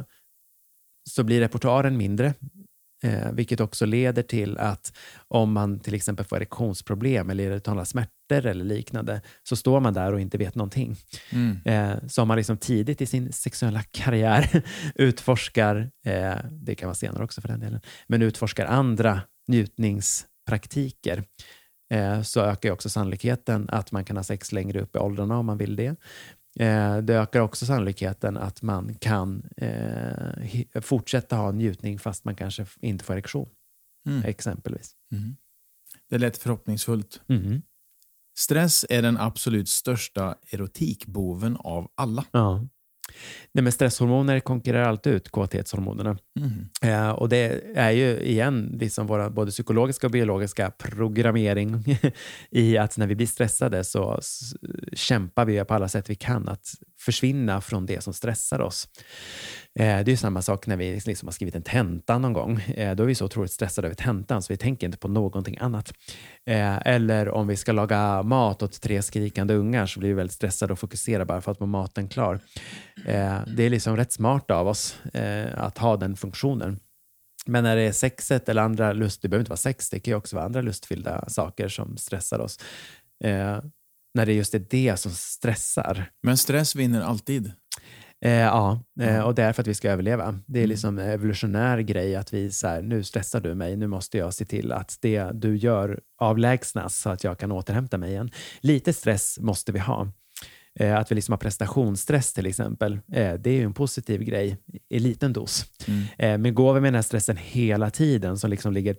så blir repertoaren mindre. Eh, vilket också leder till att om man till exempel får erektionsproblem eller irritala smärtor eller liknande så står man där och inte vet någonting. Mm. Eh, så om man liksom tidigt i sin sexuella karriär utforskar, eh, det kan vara senare också för den delen, men utforskar andra njutningspraktiker eh, så ökar också sannolikheten att man kan ha sex längre upp i åldrarna om man vill det. Eh, det ökar också sannolikheten att man kan eh, fortsätta ha njutning fast man kanske inte får erektion. Mm. Exempelvis. Mm. Det lät förhoppningsfullt. Mm. Stress är den absolut största erotikboven av alla. Ja. Nej, men stresshormoner konkurrerar alltid ut kåthetshormonerna. Mm. Eh, och det är ju igen liksom våra både psykologiska och biologiska programmering i att när vi blir stressade så s- kämpar vi på alla sätt vi kan att försvinna från det som stressar oss. Eh, det är ju samma sak när vi liksom har skrivit en tenta någon gång. Eh, då är vi så otroligt stressade över tentan så vi tänker inte på någonting annat. Eh, eller om vi ska laga mat åt tre skrikande ungar så blir vi väldigt stressade och fokuserar bara för att få maten klar. Eh, det är liksom rätt smart av oss eh, att ha den funktionen. Men när det är sexet eller andra lust, det behöver inte vara sex, det kan ju också vara andra lustfyllda saker som stressar oss. Eh, när det just är det som stressar. Men stress vinner alltid. Eh, ja, eh, och det är för att vi ska överleva. Det är liksom en evolutionär grej att vi så här, nu stressar du mig, nu måste jag se till att det du gör avlägsnas så att jag kan återhämta mig igen. Lite stress måste vi ha. Eh, att vi liksom har prestationsstress till exempel, eh, det är ju en positiv grej i liten dos. Mm. Eh, men går vi med den här stressen hela tiden som liksom ligger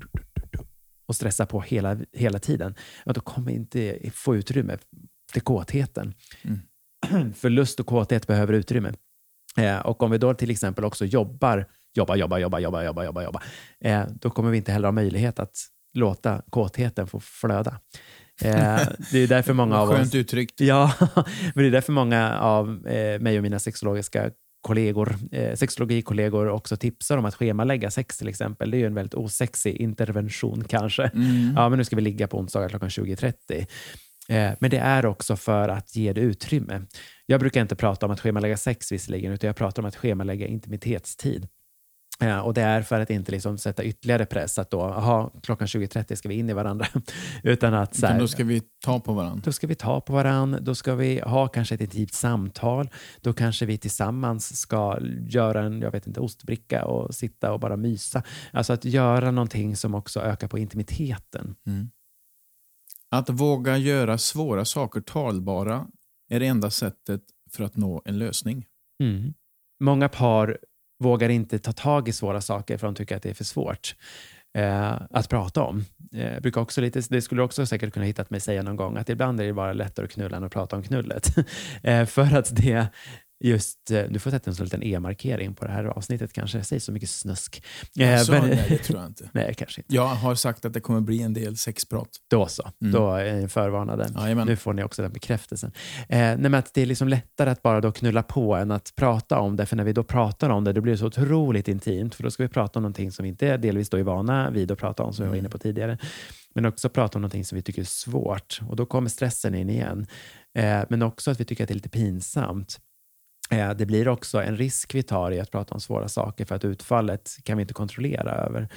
och stressar på hela, hela tiden, ja, då kommer vi inte få utrymme till kåtheten. Mm. För lust och kåthet behöver utrymme. Eh, och om vi då till exempel också jobbar, jobba, jobba, jobba, jobba, jobba, jobba, jobba eh, då kommer vi inte heller ha möjlighet att låta kåtheten få flöda. Eh, det är därför många av oss... Skönt uttryckt. Ja, men det är därför många av eh, mig och mina sexologiska kollegor, eh, sexologikollegor också tipsar om att schemalägga sex till exempel. Det är ju en väldigt osexig intervention kanske. Mm. Ja, men nu ska vi ligga på onsdagar klockan tjugo trettio. Eh, men det är också för att ge det utrymme. Jag brukar inte prata om att schemalägga sex visserligen, utan jag pratar om att schemalägga intimitetstid. Eh, och det är för att inte liksom sätta ytterligare press att då, aha, klockan tjugo trettio ska vi in i varandra. Utan att så här, då ska vi ta på varandra. Då ska vi ta på varandra. Då ska vi ha kanske ett intimt samtal. Då kanske vi tillsammans ska göra en, jag vet inte, ostbricka och sitta och bara mysa. Alltså att göra någonting som också ökar på intimiteten. Mm. Att våga göra svåra saker talbara är det enda sättet för att nå en lösning. Mm. Många par vågar inte ta tag i svåra saker för de tycker att det är för svårt eh, att prata om. Eh, brukar också lite, det skulle också säkert kunna hitta mig säga någon gång att ibland är det bara lättare att knulla än att prata om knullet. eh, för att det just, du får sätta en sån liten e-markering på det här avsnittet kanske. Jag säger så mycket snusk. Så, men, nej, det tror jag inte. Nej, kanske inte. Jag har sagt att det kommer bli en del sexprat. Då så. Mm. Då är ni förvarnade. Jajamän. Nu får ni också den bekräftelsen. Eh, nej, men att det är liksom lättare att bara då knulla på än att prata om det. För när vi då pratar om det, då blir det så otroligt intimt. För då ska vi prata om någonting som vi inte delvis då är vana vid att prata om, som mm. vi var inne på tidigare. Men också prata om någonting som vi tycker är svårt. Och då kommer stressen in igen. Eh, men också att vi tycker att det är lite pinsamt. Eh, det blir också en risk vi tar i att prata om svåra saker, för att utfallet kan vi inte kontrollera över.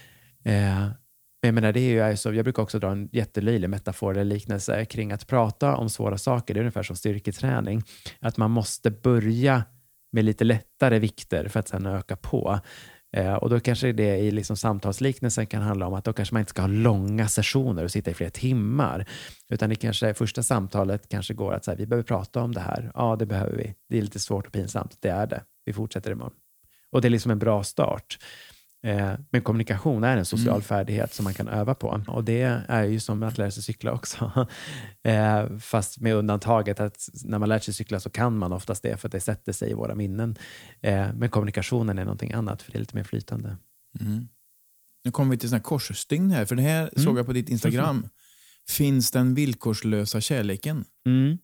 Eh, jag menar, det är ju så, jag brukar också dra en jättelöjlig metafor eller liknelse kring att prata om svåra saker. Det är ungefär som styrketräning. Att man måste börja med lite lättare vikter för att sedan öka på. Eh, och då kanske det i liksom samtalsliknelsen kan handla om att då kanske man inte ska ha långa sessioner och sitta i flera timmar. Utan det kanske första samtalet kanske går att säga, vi behöver prata om det här. Ja, det behöver vi. Det är lite svårt och pinsamt. Det är det. Vi fortsätter imorgon. Och det är liksom en bra start. Eh, men kommunikation är en social mm. färdighet som man kan öva på. Och det är ju som att lära sig cykla också. eh, fast med undantaget att när man lär sig cykla så kan man oftast det, för att det sätter sig i våra minnen. Eh, men kommunikationen är någonting annat, för det är lite mer flytande. Mm. Nu kommer vi till sån här korsstygn här, för det här mm. såg jag på ditt Instagram. Mm. Finns den villkorslösa kärleken? Mm.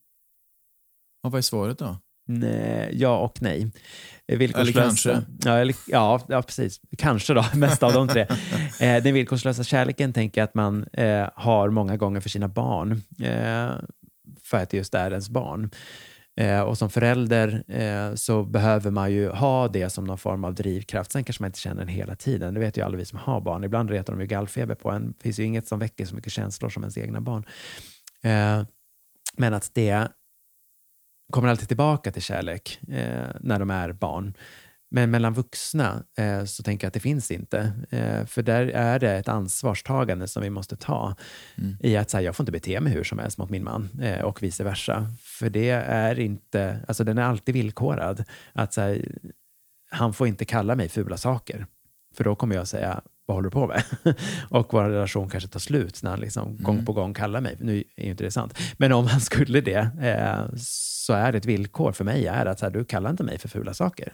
Och vad är svaret då? Nej, ja och nej. Villkorslösa. Eller kanske. Ja, eller, ja, ja, precis. Kanske då, mest av de tre. Eh, den villkorslösa kärleken tänker jag att man eh, har många gånger för sina barn. Eh, för att det just är ens barn. Eh, och som förälder eh, så behöver man ju ha det som någon form av drivkraft. Sen kanske man inte känner den hela tiden. Det vet ju alla vi som har barn. Ibland retar de ju gallfeber på en. Det finns ju inget som väcker så mycket känslor som ens egna barn. Eh, men att det kommer alltid tillbaka till kärlek eh, när de är barn. Men mellan vuxna eh, så tänker jag att det finns inte. Eh, för där är det ett ansvarstagande som vi måste ta. Mm. I att säga, jag får inte bete mig hur som helst mot min man. Eh, och vice versa. För det är inte, alltså den är alltid villkorad. Att säga, han får inte kalla mig fula saker. För då kommer jag säga, vad håller du på med? Och vår relation kanske tar slut när han liksom mm. gång på gång kallar mig. Nu är ju inte det sant. Men om han skulle det eh, så är det ett villkor för mig är att så här, du kallar inte mig för fula saker.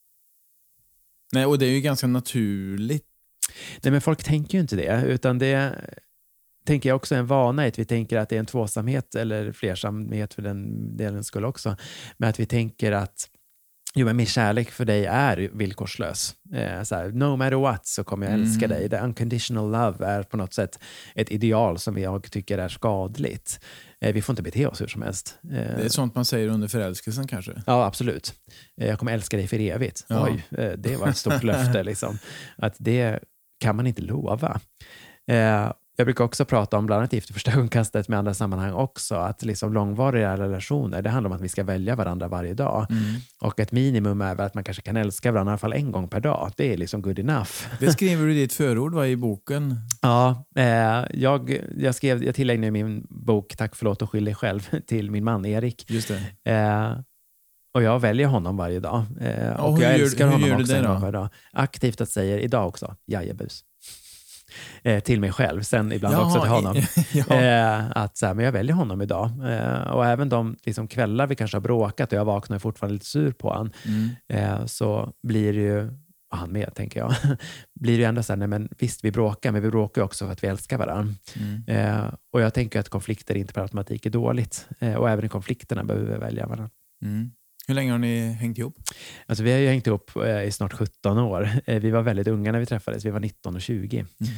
Nej, och det är ju ganska naturligt. Nej, men folk tänker ju inte det. Utan det tänker jag också är en vana i att vi tänker att det är en tvåsamhet eller flersamhet för den delen skulle också. Men att vi tänker att jo, men min kärlek för dig är villkorslös. Eh, så här, no matter what så kommer jag älska mm. dig. The unconditional love är på något sätt ett ideal som jag tycker är skadligt. Eh, vi får inte bete oss hur som helst. Eh, det är sånt man säger under förälskelsen kanske? Ja, absolut. Eh, jag kommer älska dig för evigt. Ja. Oj, eh, det var ett stort löfte. Liksom. Att det kan man inte lova. Eh, Jag brukar också prata om bland annat gift i första ögonkastet med andra sammanhang också. Att liksom långvariga relationer, det handlar om att vi ska välja varandra varje dag. Mm. Och ett minimum är att man kanske kan älska varandra i alla fall en gång per dag. Det är liksom good enough. Det skriver du i ditt förord, va, i boken? Ja, eh, jag, jag, skrev, jag tillägnade min bok Tack, förlåt och skyll dig själv till min man Erik. Just det. Eh, och jag väljer honom varje dag. Eh, och, och jag gör, älskar honom också det en gång per dag. Aktivt att säga idag också, jajebus. Eh, till mig själv, sen ibland Jaha, också till honom. ja. eh, att så här, men jag väljer honom idag. Eh, och även de liksom, kvällar vi kanske har bråkat och jag vaknar fortfarande lite sur på han. Mm. Eh, så blir det ju, och han med tänker jag, blir det ju ändå så här, nej men visst vi bråkar, men vi bråkar också för att vi älskar varandra. Mm. Eh, och jag tänker att konflikter inte per automatik är dåligt. Eh, och även i konflikterna behöver vi välja varandra. Mm. Hur länge har ni hängt ihop? Alltså vi har ju hängt ihop eh, i snart sjutton år. Eh, vi var väldigt unga när vi träffades. Vi var nitton och tjugo. Mm.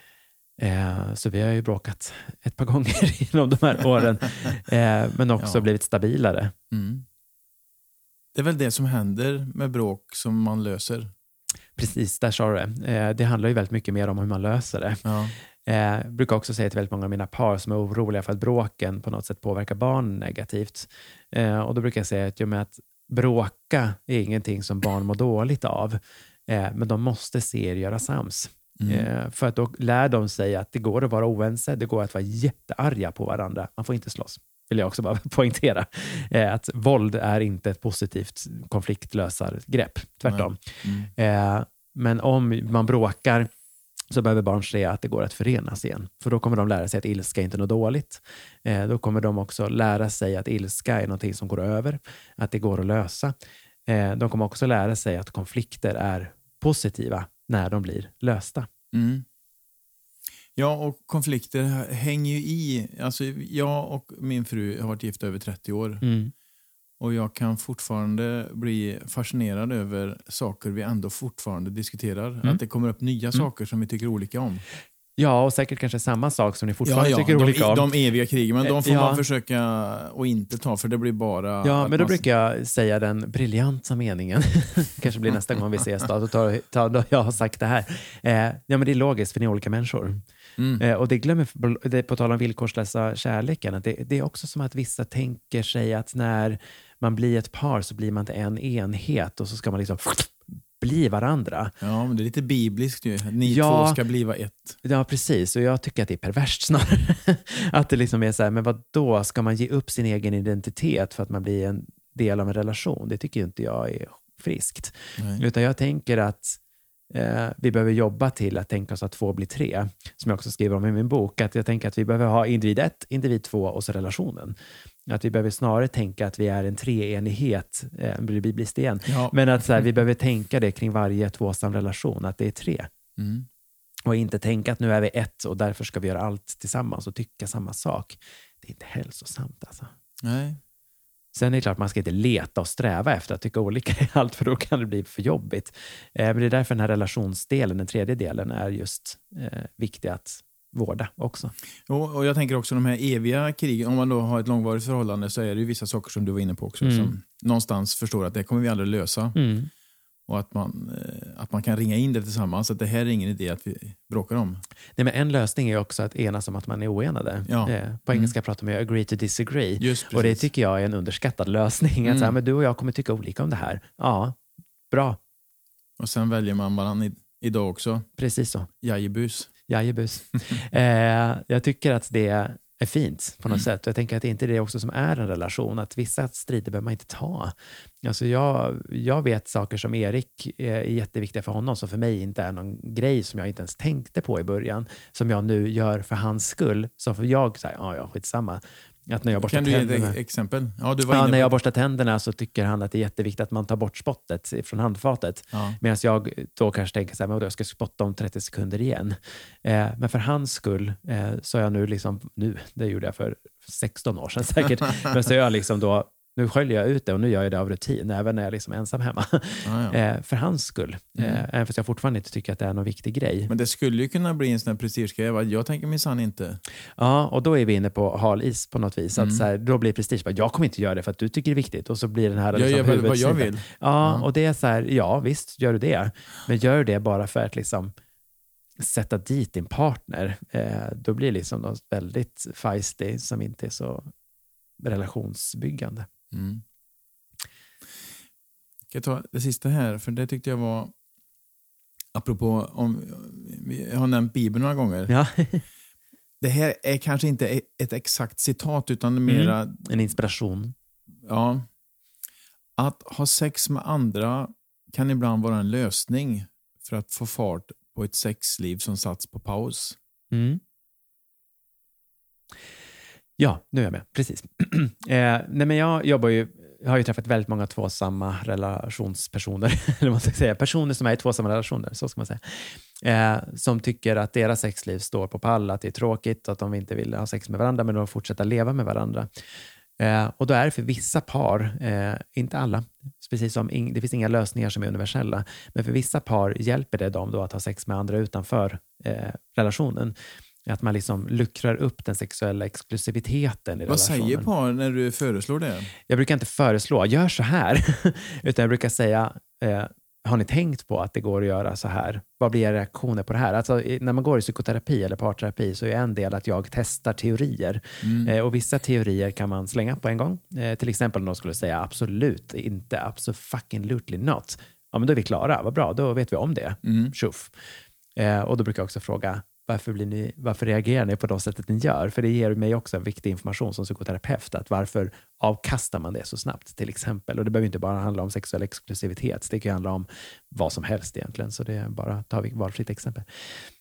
Eh, så vi har ju bråkat ett par gånger inom de här åren. Eh, men också ja. blivit stabilare. Mm. Det är väl det som händer med bråk som man löser? Precis, där sa du det. Eh, det handlar ju väldigt mycket mer om hur man löser det. Ja. Jag eh, brukar också säga till väldigt många av mina par som är oroliga för att bråken på något sätt påverkar barn negativt. Eh, och då brukar jag säga att, ju med att bråka är ingenting som barn mår dåligt av. Eh, men de måste se er göra sams. Mm. Eh, för att då lär de sig att det går att vara oense, det går att vara jättearga på varandra. Man får inte slåss. Vill jag också bara poängtera. Eh, att våld är inte ett positivt konfliktlösargrepp. Tvärtom. Mm. Eh, men om man bråkar så behöver barn se att det går att förenas igen. För då kommer de lära sig att ilska inte är något dåligt. Eh, då kommer de också lära sig att ilska är någonting som går över. Att det går att lösa. Eh, de kommer också lära sig att konflikter är positiva när de blir lösta. Mm. Ja, och konflikter hänger ju i. Alltså, jag och min fru har varit gifta över trettio år. Mm. Och jag kan fortfarande bli fascinerad över saker vi ändå fortfarande diskuterar. Mm. Att det kommer upp nya mm. saker som vi tycker olika om. Ja, och säkert kanske samma sak som ni fortfarande ja, ja, tycker de, olika om. De eviga krigen, men de får ja. man försöka att inte ta, för det blir bara... Ja, men då man... brukar jag säga den briljanta meningen. Kanske blir nästa gång vi ses då. Då, tar, tar, då jag har sagt det här. Eh, ja, men det är logiskt, för ni är olika människor. Mm. Eh, och det glömmer, det, på tal om villkorslösa kärleken, att det, det är också som att vissa tänker sig att när man blir ett par så blir man inte en enhet och så ska man liksom bli varandra. Ja, men det är lite bibliskt ju. Ni ja, två ska bliva ett. Ja, precis. Och jag tycker att det är perverst snarare. Att det liksom är så här, men vad då ska man ge upp sin egen identitet för att man blir en del av en relation? Det tycker inte jag är friskt. Nej. Utan jag tänker att eh, vi behöver jobba till att tänka oss att två blir tre. Som jag också skriver om i min bok. Att jag tänker att vi behöver ha individ ett, individ två och så relationen. Att vi behöver snarare tänka att vi är en treenighet, eh, blir bibliskt igen. Ja. Men att så här, vi behöver tänka det kring varje tvåsam relation, att det är tre. Mm. Och inte tänka att nu är vi ett och därför ska vi göra allt tillsammans och tycka samma sak. Det är inte hälsosamt alltså. Nej. Sen är det klart att man ska inte leta och sträva efter att tycka olika i allt, för då kan det bli för jobbigt. Eh, men det är därför den här relationsdelen, den tredje delen, är just eh, viktig att vårda också. Och, och jag tänker också de här eviga krigen, om man då har ett långvarigt förhållande så är det ju vissa saker som du var inne på också, mm. som någonstans förstår att det kommer vi aldrig lösa. Mm. Och att man, att man kan ringa in det tillsammans, att det här är ingen idé att vi bråkar om. Nej, men en lösning är också att enas om att man är oenade. Ja. Eh, på engelska mm. pratar man ju agree to disagree. Just, och det tycker jag är en underskattad lösning. Mm. Att så här, men du och jag kommer tycka olika om det här. Ja, bra. Och sen väljer man varandra i, idag också. Precis så. Jajebus. Jajebus. eh, jag tycker att det är fint på något mm. sätt. Och jag tänker att det inte är det också som är en relation. Att vissa strider behöver man inte ta. Alltså jag, jag vet saker som Erik är jätteviktiga för honom, som för mig inte är någon grej som jag inte ens tänkte på i början. Som jag nu gör för hans skull. Så för jag säger, ja ja, skitsamma. Att när jag borstar kan du ge tänderna, ett exempel? Ja, du var ja, inne på... när jag borstar tänderna så tycker han att det är jätteviktigt att man tar bort spottet från handfatet. Ja. Medan jag då kanske tänker så här, men jag ska spotta om trettio sekunder igen. Eh, men för hans skull eh, så är jag nu liksom, nu, det gjorde jag för sexton år sedan säkert. Men så är jag liksom då, nu sköljer jag ut det och nu gör jag det av rutin, även när jag liksom är ensam hemma. Ah, ja. eh, för hans skull. Mm. Eh, även fast jag fortfarande inte tycker att det är någon viktig grej. Men det skulle ju kunna bli en sån här prestigegrej. Jag tänker minsann inte. Ja, och då är vi inne på hal is på något vis. Mm. Att så här, då blir prestige, jag kommer inte göra det för att du tycker det är viktigt. Och så blir den här liksom, jag gör vad jag vill. Ja, ja, och det är så här, ja visst gör du det. Men gör det bara för att liksom sätta dit din partner. Eh, då blir det liksom något väldigt feisty som inte är så relationsbyggande. Mm. Jag ta det sista här, för det tyckte jag var, apropå om, jag har nämnt Bibeln några gånger. Ja. Det här är kanske inte ett exakt citat utan mera mm. en inspiration. Ja. Att ha sex med andra kan ibland vara en lösning för att få fart på ett sexliv som satts på paus. Mm. Ja, nu är jag med. Precis. eh, nej men jag jobbar ju, jag har ju träffat väldigt många tvåsamma relationspersoner. Eller man ska säga, personer som är i tvåsamma relationer, så ska man säga. Eh, som tycker att deras sexliv står på pall, att det är tråkigt, att de inte vill ha sex med varandra, men de fortsätter leva med varandra. Eh, och då är det för vissa par, eh, inte alla, precis som in, det finns inga lösningar som är universella, men för vissa par hjälper det dem då att ha sex med andra utanför eh, relationen. Att man liksom luckrar upp den sexuella exklusiviteten i Vad relationen. Vad säger par när du föreslår det? Jag brukar inte föreslå, gör så här. Utan jag brukar säga, eh, har ni tänkt på att det går att göra så här? Vad blir reaktioner på det här? Alltså, när man går i psykoterapi eller parterapi så är en del att jag testar teorier. Mm. Eh, och vissa teorier kan man slänga på en gång. Eh, till exempel om de skulle säga absolut inte, absolutely not. Ja, men då är vi klara, vad bra, då vet vi om det. Mm. Tjuff. Eh, och då brukar jag också fråga, Varför, blir ni, varför reagerar ni på det sättet ni gör? För det ger mig också en viktig information som psykoterapeut. Att varför avkastar man det så snabbt till exempel? Och det behöver inte bara handla om sexuell exklusivitet. Det kan ju handla om vad som helst egentligen. Så det är bara tar vi valfritt exempel.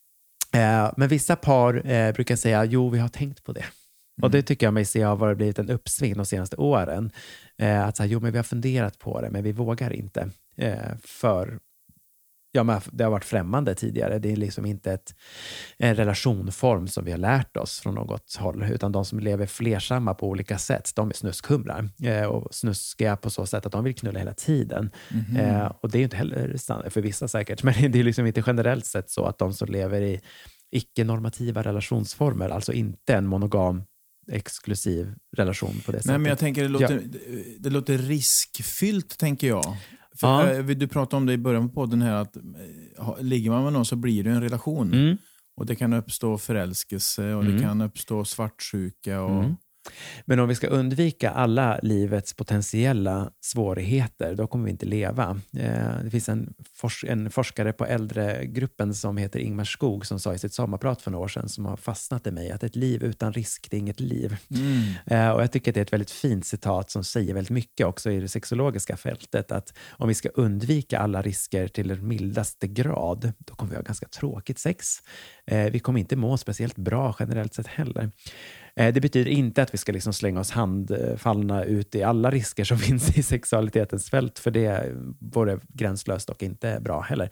Eh, men vissa par eh, brukar säga, jo vi har tänkt på det. Mm. Och det tycker jag mig se har varit blivit en uppsving de senaste åren. Eh, att säga, jo men vi har funderat på det, men vi vågar inte. Eh, för ja, men det har varit främmande tidigare. Det är liksom inte ett, en relationform som vi har lärt oss från något håll. Utan de som lever flersamma på olika sätt, de är snuskhumrar. Eh, och snuskiga på så sätt att de vill knulla hela tiden. Mm-hmm. Eh, och det är ju inte heller sant, för vissa säkert. Men det är liksom inte generellt sett så att de som lever i icke-normativa relationsformer, alltså inte en monogam exklusiv relation på det sättet. Nej, men jag tänker det låter, ja. det låter riskfyllt, tänker jag. För, ja. Du pratade om det i början på podden här, att ligger man med någon så blir det en relation. Mm. Och det kan uppstå förälskelse och mm. det kan uppstå svartsjuka och... Mm. Men om vi ska undvika alla livets potentiella svårigheter, då kommer vi inte leva. Eh, det finns en, fors- en forskare på äldregruppen som heter Ingmar Skog som sa i sitt sommarprat för några år sedan, som har fastnat i mig, att ett liv utan risk, det är inget liv. Mm. Eh, och jag tycker att det är ett väldigt fint citat som säger väldigt mycket också i det sexologiska fältet, att om vi ska undvika alla risker till den mildaste grad, då kommer vi ha ganska tråkigt sex. Eh, vi kommer inte må speciellt bra generellt sett heller. Det betyder inte att vi ska liksom slänga oss handfallna ut i alla risker som finns i sexualitetens fält, för det vore gränslöst och inte bra heller.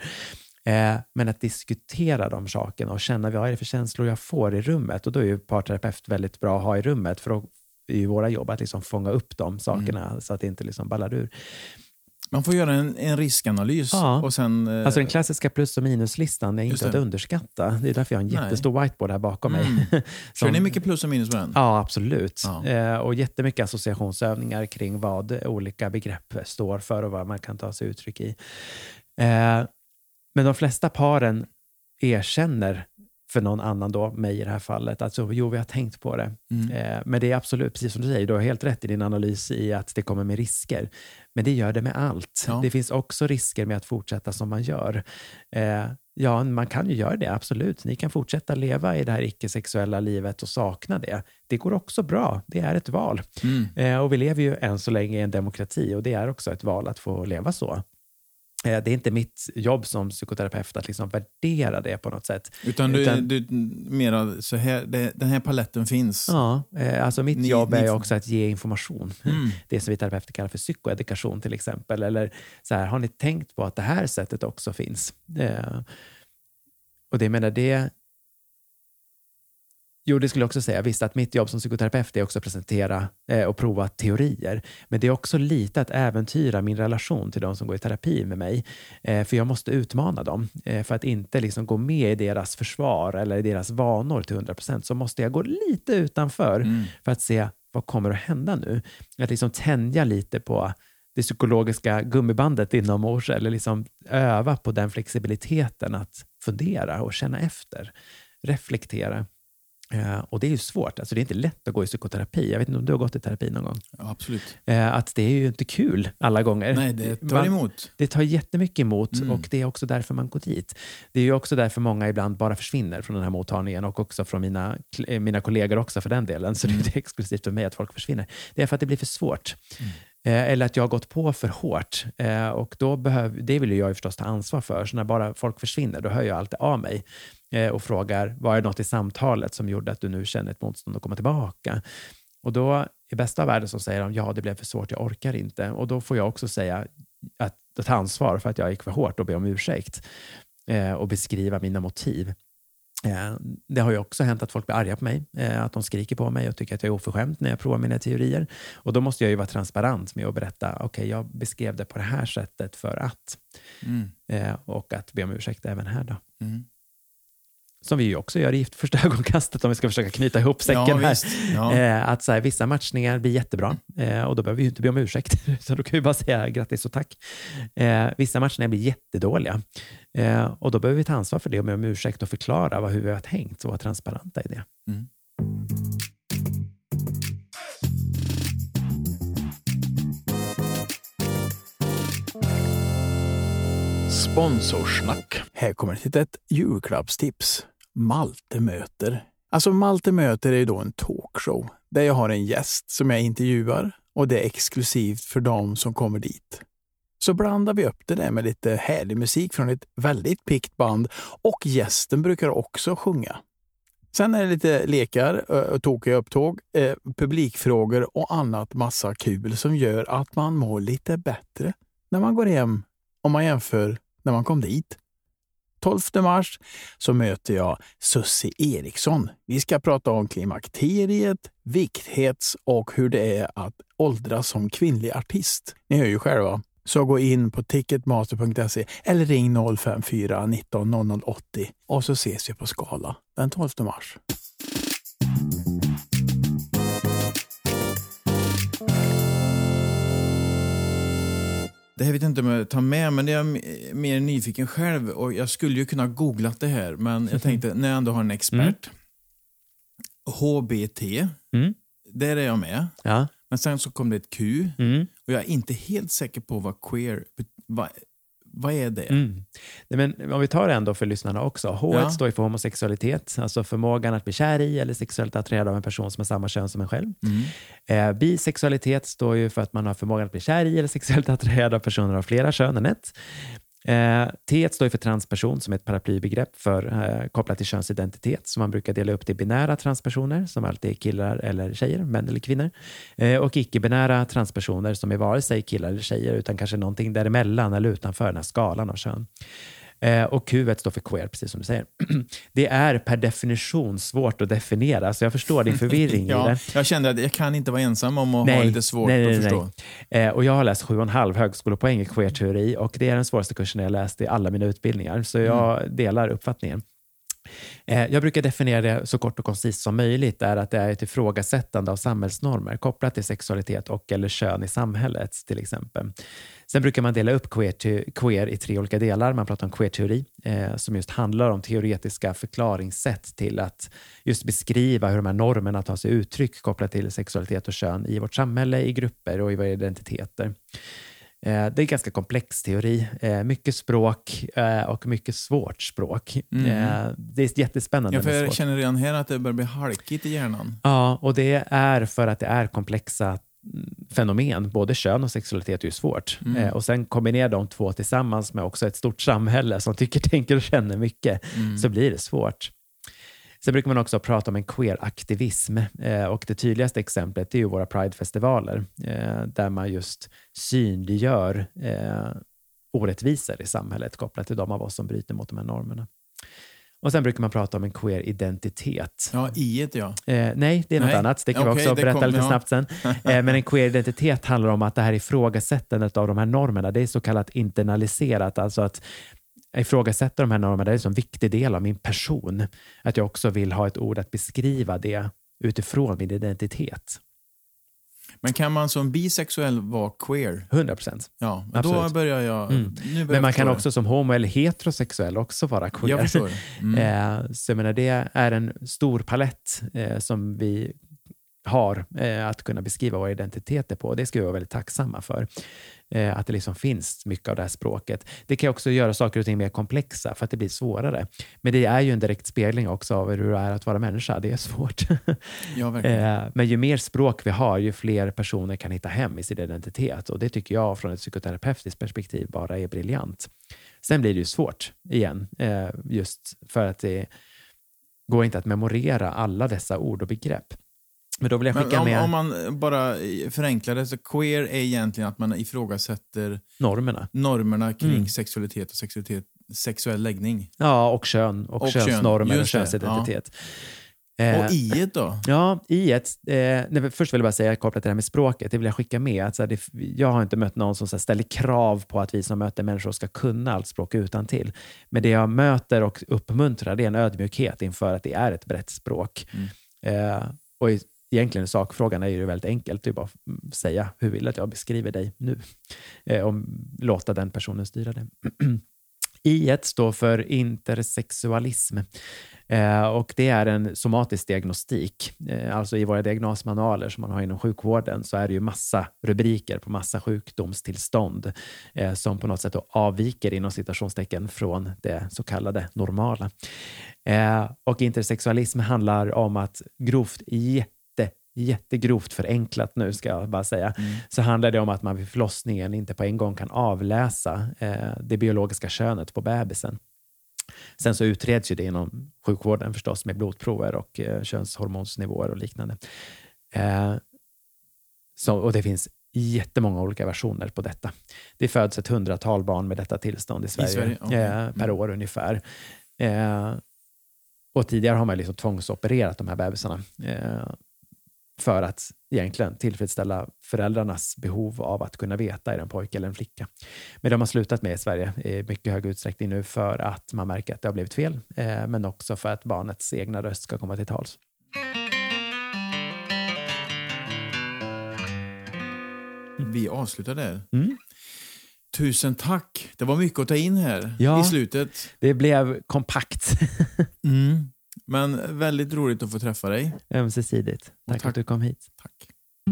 Men att diskutera de sakerna och känna vad är det för känslor jag får i rummet, och då är ju parterapeut väldigt bra att ha i rummet, för då är ju våra jobb att liksom fånga upp de sakerna mm. så att det inte liksom ballar ur. Man får göra en, en riskanalys. Ja. Och sen, eh... alltså den klassiska plus- och minuslistan är inte att underskatta. Det är därför jag har en Nej. jättestor whiteboard här bakom mm. mig. Som... Kör ni mycket plus och minus på den? Ja, absolut. Ja. Eh, och jättemycket associationsövningar kring vad olika begrepp står för och vad man kan ta sig uttryck i. Eh, men de flesta paren erkänner för någon annan då, mig i det här fallet, alltså jo, vi har tänkt på det. Mm. Eh, men det är absolut, precis som du säger, du har helt rätt i din analys i att det kommer med risker. Men det gör det med allt. Ja. Det finns också risker med att fortsätta som man gör. Eh, ja, man kan ju göra det, absolut. Ni kan fortsätta leva i det här icke-sexuella livet och sakna det. Det går också bra. Det är ett val. Mm. Eh, och vi lever ju än så länge i en demokrati, och det är också ett val att få leva så. Det är inte mitt jobb som psykoterapeut att liksom värdera det på något sätt. Utan du, Utan, du mera så här, det, den här paletten finns. Ja, alltså mitt ni, jobb är ni, också att ge information. Mm. Det som vi terapeuter kallar för psykoedukation till exempel. Eller så här, har ni tänkt på att det här sättet också finns? Eh, och det menar det... Jo, det skulle jag också säga. Visst att mitt jobb som psykoterapeut är också att presentera eh, och prova teorier. Men det är också lite att äventyra min relation till de som går i terapi med mig. Eh, för jag måste utmana dem. Eh, för att inte liksom gå med i deras försvar eller i deras vanor till hundra procent, så måste jag gå lite utanför mm. för att se vad kommer att hända nu. Att liksom tänja lite på det psykologiska gummibandet inombords, eller liksom öva på den flexibiliteten att fundera och känna efter. Reflektera. Uh, och det är ju svårt, alltså det är inte lätt att gå i psykoterapi. Jag vet inte om du har gått i terapi någon gång. Ja, absolut. Uh, att det är ju inte kul alla gånger. Nej, det tar emot. Det tar jättemycket emot mm. och det är också därför man går dit. Det är ju också därför många ibland bara försvinner från den här mottagningen, och också från mina, mina kollegor också för den delen. Så mm. det är inte exklusivt för mig att folk försvinner. Det är för att det blir för svårt. Mm. Uh, eller att jag har gått på för hårt. Uh, och då behöv, det vill jag ju förstås ta ansvar för. Så när bara folk försvinner, då hör jag alltid av mig och frågar, vad är något i samtalet som gjorde att du nu känner ett motstånd att komma tillbaka? Och då i bästa av världen så säger de, ja det blev för svårt, jag orkar inte. Och då får jag också säga att, att ta ansvar för att jag gick för hårt och be om ursäkt eh, och beskriva mina motiv. Eh, det har ju också hänt att folk blir arga på mig, eh, att de skriker på mig och tycker att jag är oförskämd när jag provar mina teorier. Och då måste jag ju vara transparent med att berätta, okej okay, jag beskrev det på det här sättet för att. Mm. Eh, och att be om ursäkt även här då. Mm. Som vi ju också gör i Gift första ögonkastet, om vi ska försöka knyta ihop säcken ja, här. Ja. Eh, att så här, vissa matchningar blir jättebra eh, och då behöver vi ju inte be om ursäkt. Så då kan vi bara säga grattis och tack. Eh, vissa matchningar blir jättedåliga eh, och då behöver vi ta ansvar för det och be om ursäkt och förklara vad, hur vi har tänkt och vara transparenta i det. Mm. Sponsorsnack. Här kommer ett litet julklappstips. Malte möter. Alltså Malte möter är då en talkshow där jag har en gäst som jag intervjuar, och det är exklusivt för de som kommer dit. Så blandar vi upp det där med lite härlig musik från ett väldigt pikt band och gästen brukar också sjunga. Sen är det lite lekar och tokiga upptåg, eh, publikfrågor och annat massa kul som gör att man mår lite bättre när man går hem om man jämför när man kom dit. tolfte mars så möter jag Susie Eriksson. Vi ska prata om klimakteriet, vikthets och hur det är att åldras som kvinnlig artist. Ni hör ju själva. Så gå in på ticketmaster punkt se eller ring noll fem fyra nitton noll noll åttio och så ses vi på Skala den tolfte mars. Det här vet jag inte om jag tar med, men det är jag mer nyfiken själv. Och jag skulle ju kunna googla det här, men jag tänkte när jag ändå har en expert. Mm. H B T, mm. där är jag med. Ja. Men sen så kom det ett Q. Mm. Och jag är inte helt säker på vad queer, vad, vad är det? Mm. Nej, men om vi tar det ändå för lyssnarna också. H ja. står för homosexualitet, alltså förmågan att bli kär i eller sexuellt attraherad av en person som har samma kön som en själv. Mm. Eh, bisexualitet står ju för att man har förmågan att bli kär i eller sexuellt attraherad av personer av flera kön än ett. Eh, T står för transperson som är ett paraplybegrepp för, eh, kopplat till könsidentitet, som man brukar dela upp till binära transpersoner som alltid är killar eller tjejer, män eller kvinnor, eh, och icke-binära transpersoner som är vare sig killar eller tjejer utan kanske någonting däremellan eller utanför den här skalan av kön. Eh, och Q står för queer, precis som du säger. Det är per definition svårt att definiera, så jag förstår din förvirring ja, i det. Jag kände att jag kan inte vara ensam om att nej, ha lite svårt nej, nej, att förstå. Eh, och jag har läst sju och en halv högskolepoäng i queer-teori och det är den svåraste kursen jag läst i alla mina utbildningar, så jag mm. delar uppfattningen. Jag brukar definiera det så kort och koncist som möjligt, är att det är ett ifrågasättande av samhällsnormer kopplat till sexualitet och eller kön i samhället till exempel. Sen brukar man dela upp queer, te- queer i tre olika delar. Man pratar om queer-teori eh, som just handlar om teoretiska förklaringssätt till att just beskriva hur de här normerna tar sig uttryck kopplat till sexualitet och kön i vårt samhälle, i grupper och i våra identiteter. Det är en ganska komplex teori. Mycket språk och mycket svårt språk. Mm. Det är jättespännande. Ja, för jag känner redan här att det börjar bli halkigt i hjärnan. Ja, och det är för att det är komplexa fenomen. Både kön och sexualitet är ju svårt. Mm. Och sen kombinerar de två tillsammans med också ett stort samhälle som tycker, tänker och känner mycket. Mm. Så blir det svårt. Sen brukar man också prata om en queer-aktivism eh, och det tydligaste exemplet är ju våra Pride-festivaler eh, där man just synliggör eh, orättvisor i samhället kopplat till de av oss som bryter mot de här normerna. Och sen brukar man prata om en queer-identitet. Ja, i-et ja. Eh, nej, det är något nej. annat. Det kan okay, vi också berätta kom, lite ja. snabbt sen. Eh, men en queer-identitet handlar om att det här ifrågasättandet av de här normerna, det är så kallat internaliserat, alltså att ifrågasätta de här normerna, det är en sån viktig del av min person. Att jag också vill ha ett ord att beskriva det utifrån min identitet. Men kan man som bisexuell vara queer? hundra procent. Ja, men då börjar jag... Mm. Nu börjar men man kan också som homo eller heterosexuell också vara queer. Jag förstår. Mm. Så jag menar, det är en stor palett eh, som vi har eh, att kunna beskriva våra identiteter på. Det ska vi vara väldigt tacksamma för. Eh, att det liksom finns mycket av det här språket. Det kan också göra saker och ting mer komplexa för att det blir svårare. Men det är ju en direkt spegling också av hur det är att vara människa. Det är svårt. Ja, verkligen. eh, men ju mer språk vi har, ju fler personer kan hitta hem i sin identitet. Och det tycker jag från ett psykoterapeutiskt perspektiv bara är briljant. Sen blir det ju svårt igen. Eh, just för att det går inte att memorera alla dessa ord och begrepp. Men då vill jag skicka om, med... om man bara förenklar det, så queer är egentligen att man ifrågasätter normerna, normerna kring mm. sexualitet och sexualitet, sexuell läggning. Ja, och kön. Och, och könsnormer kön. och könsidentitet. Eh, och i-et då? Ja, i-et. Eh, nej, först vill jag bara säga, kopplat till det här med språket, det vill jag skicka med. Att, så här, det, jag har inte mött någon som så här, ställer krav på att vi som möter människor ska kunna allt språk utan till. Men det jag möter och uppmuntrar, det är en ödmjukhet inför att det är ett brett språk. Mm. Eh, och i, Egentligen sakfrågan är ju väldigt enkelt. Det är bara att säga hur vill att jag beskriver dig nu. Eh, och låta den personen styra det. I-et står för intersexualism. Eh, och det är en somatisk diagnostik. Eh, alltså i våra diagnosmanualer som man har inom sjukvården så är det ju massa rubriker på massa sjukdomstillstånd eh, som på något sätt avviker inom citationstecken från det så kallade normala. Eh, och intersexualism handlar om att grovt i jättegrovt förenklat nu ska jag bara säga, mm. så handlar det om att man vid förlossningen inte på en gång kan avläsa eh, det biologiska könet på bebisen. Sen så utreds ju det inom sjukvården förstås med blodprover och eh, könshormonsnivåer och liknande. Eh, så, och det finns jättemånga olika versioner på detta. Det föds ett hundratal barn med detta tillstånd i Sverige, I Sverige? Okay. eh, per år ungefär. Eh, och tidigare har man liksom tvångsopererat de här bebisarna eh, för att egentligen tillfredsställa föräldrarnas behov av att kunna veta är det en pojke eller en flicka. Men de har slutat med i Sverige i mycket hög utsträckning nu för att man märker att det har blivit fel, eh, men också för att barnets egna röst ska komma till tals. Vi avslutar där. Mm. Tusen tack. Det var mycket att ta in här ja, i slutet. Det blev kompakt. mm. Men väldigt roligt att få träffa dig. Ömsesidigt. Tack, tack att du kom hit. Tack.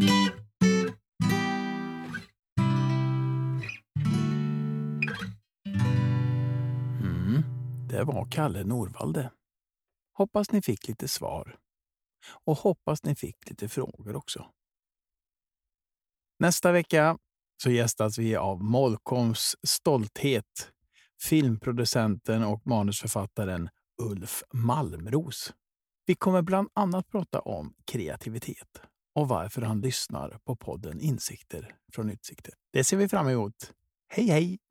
Mm. Det var Kalle Norvalde. Hoppas ni fick lite svar. Och hoppas ni fick lite frågor också. Nästa vecka så gästas vi av Molkoms stolthet, filmproducenten och manusförfattaren Ulf Malmros. Vi kommer bland annat prata om kreativitet och varför han lyssnar på podden Insikter från Utsikter. Det ser vi fram emot. Hej hej!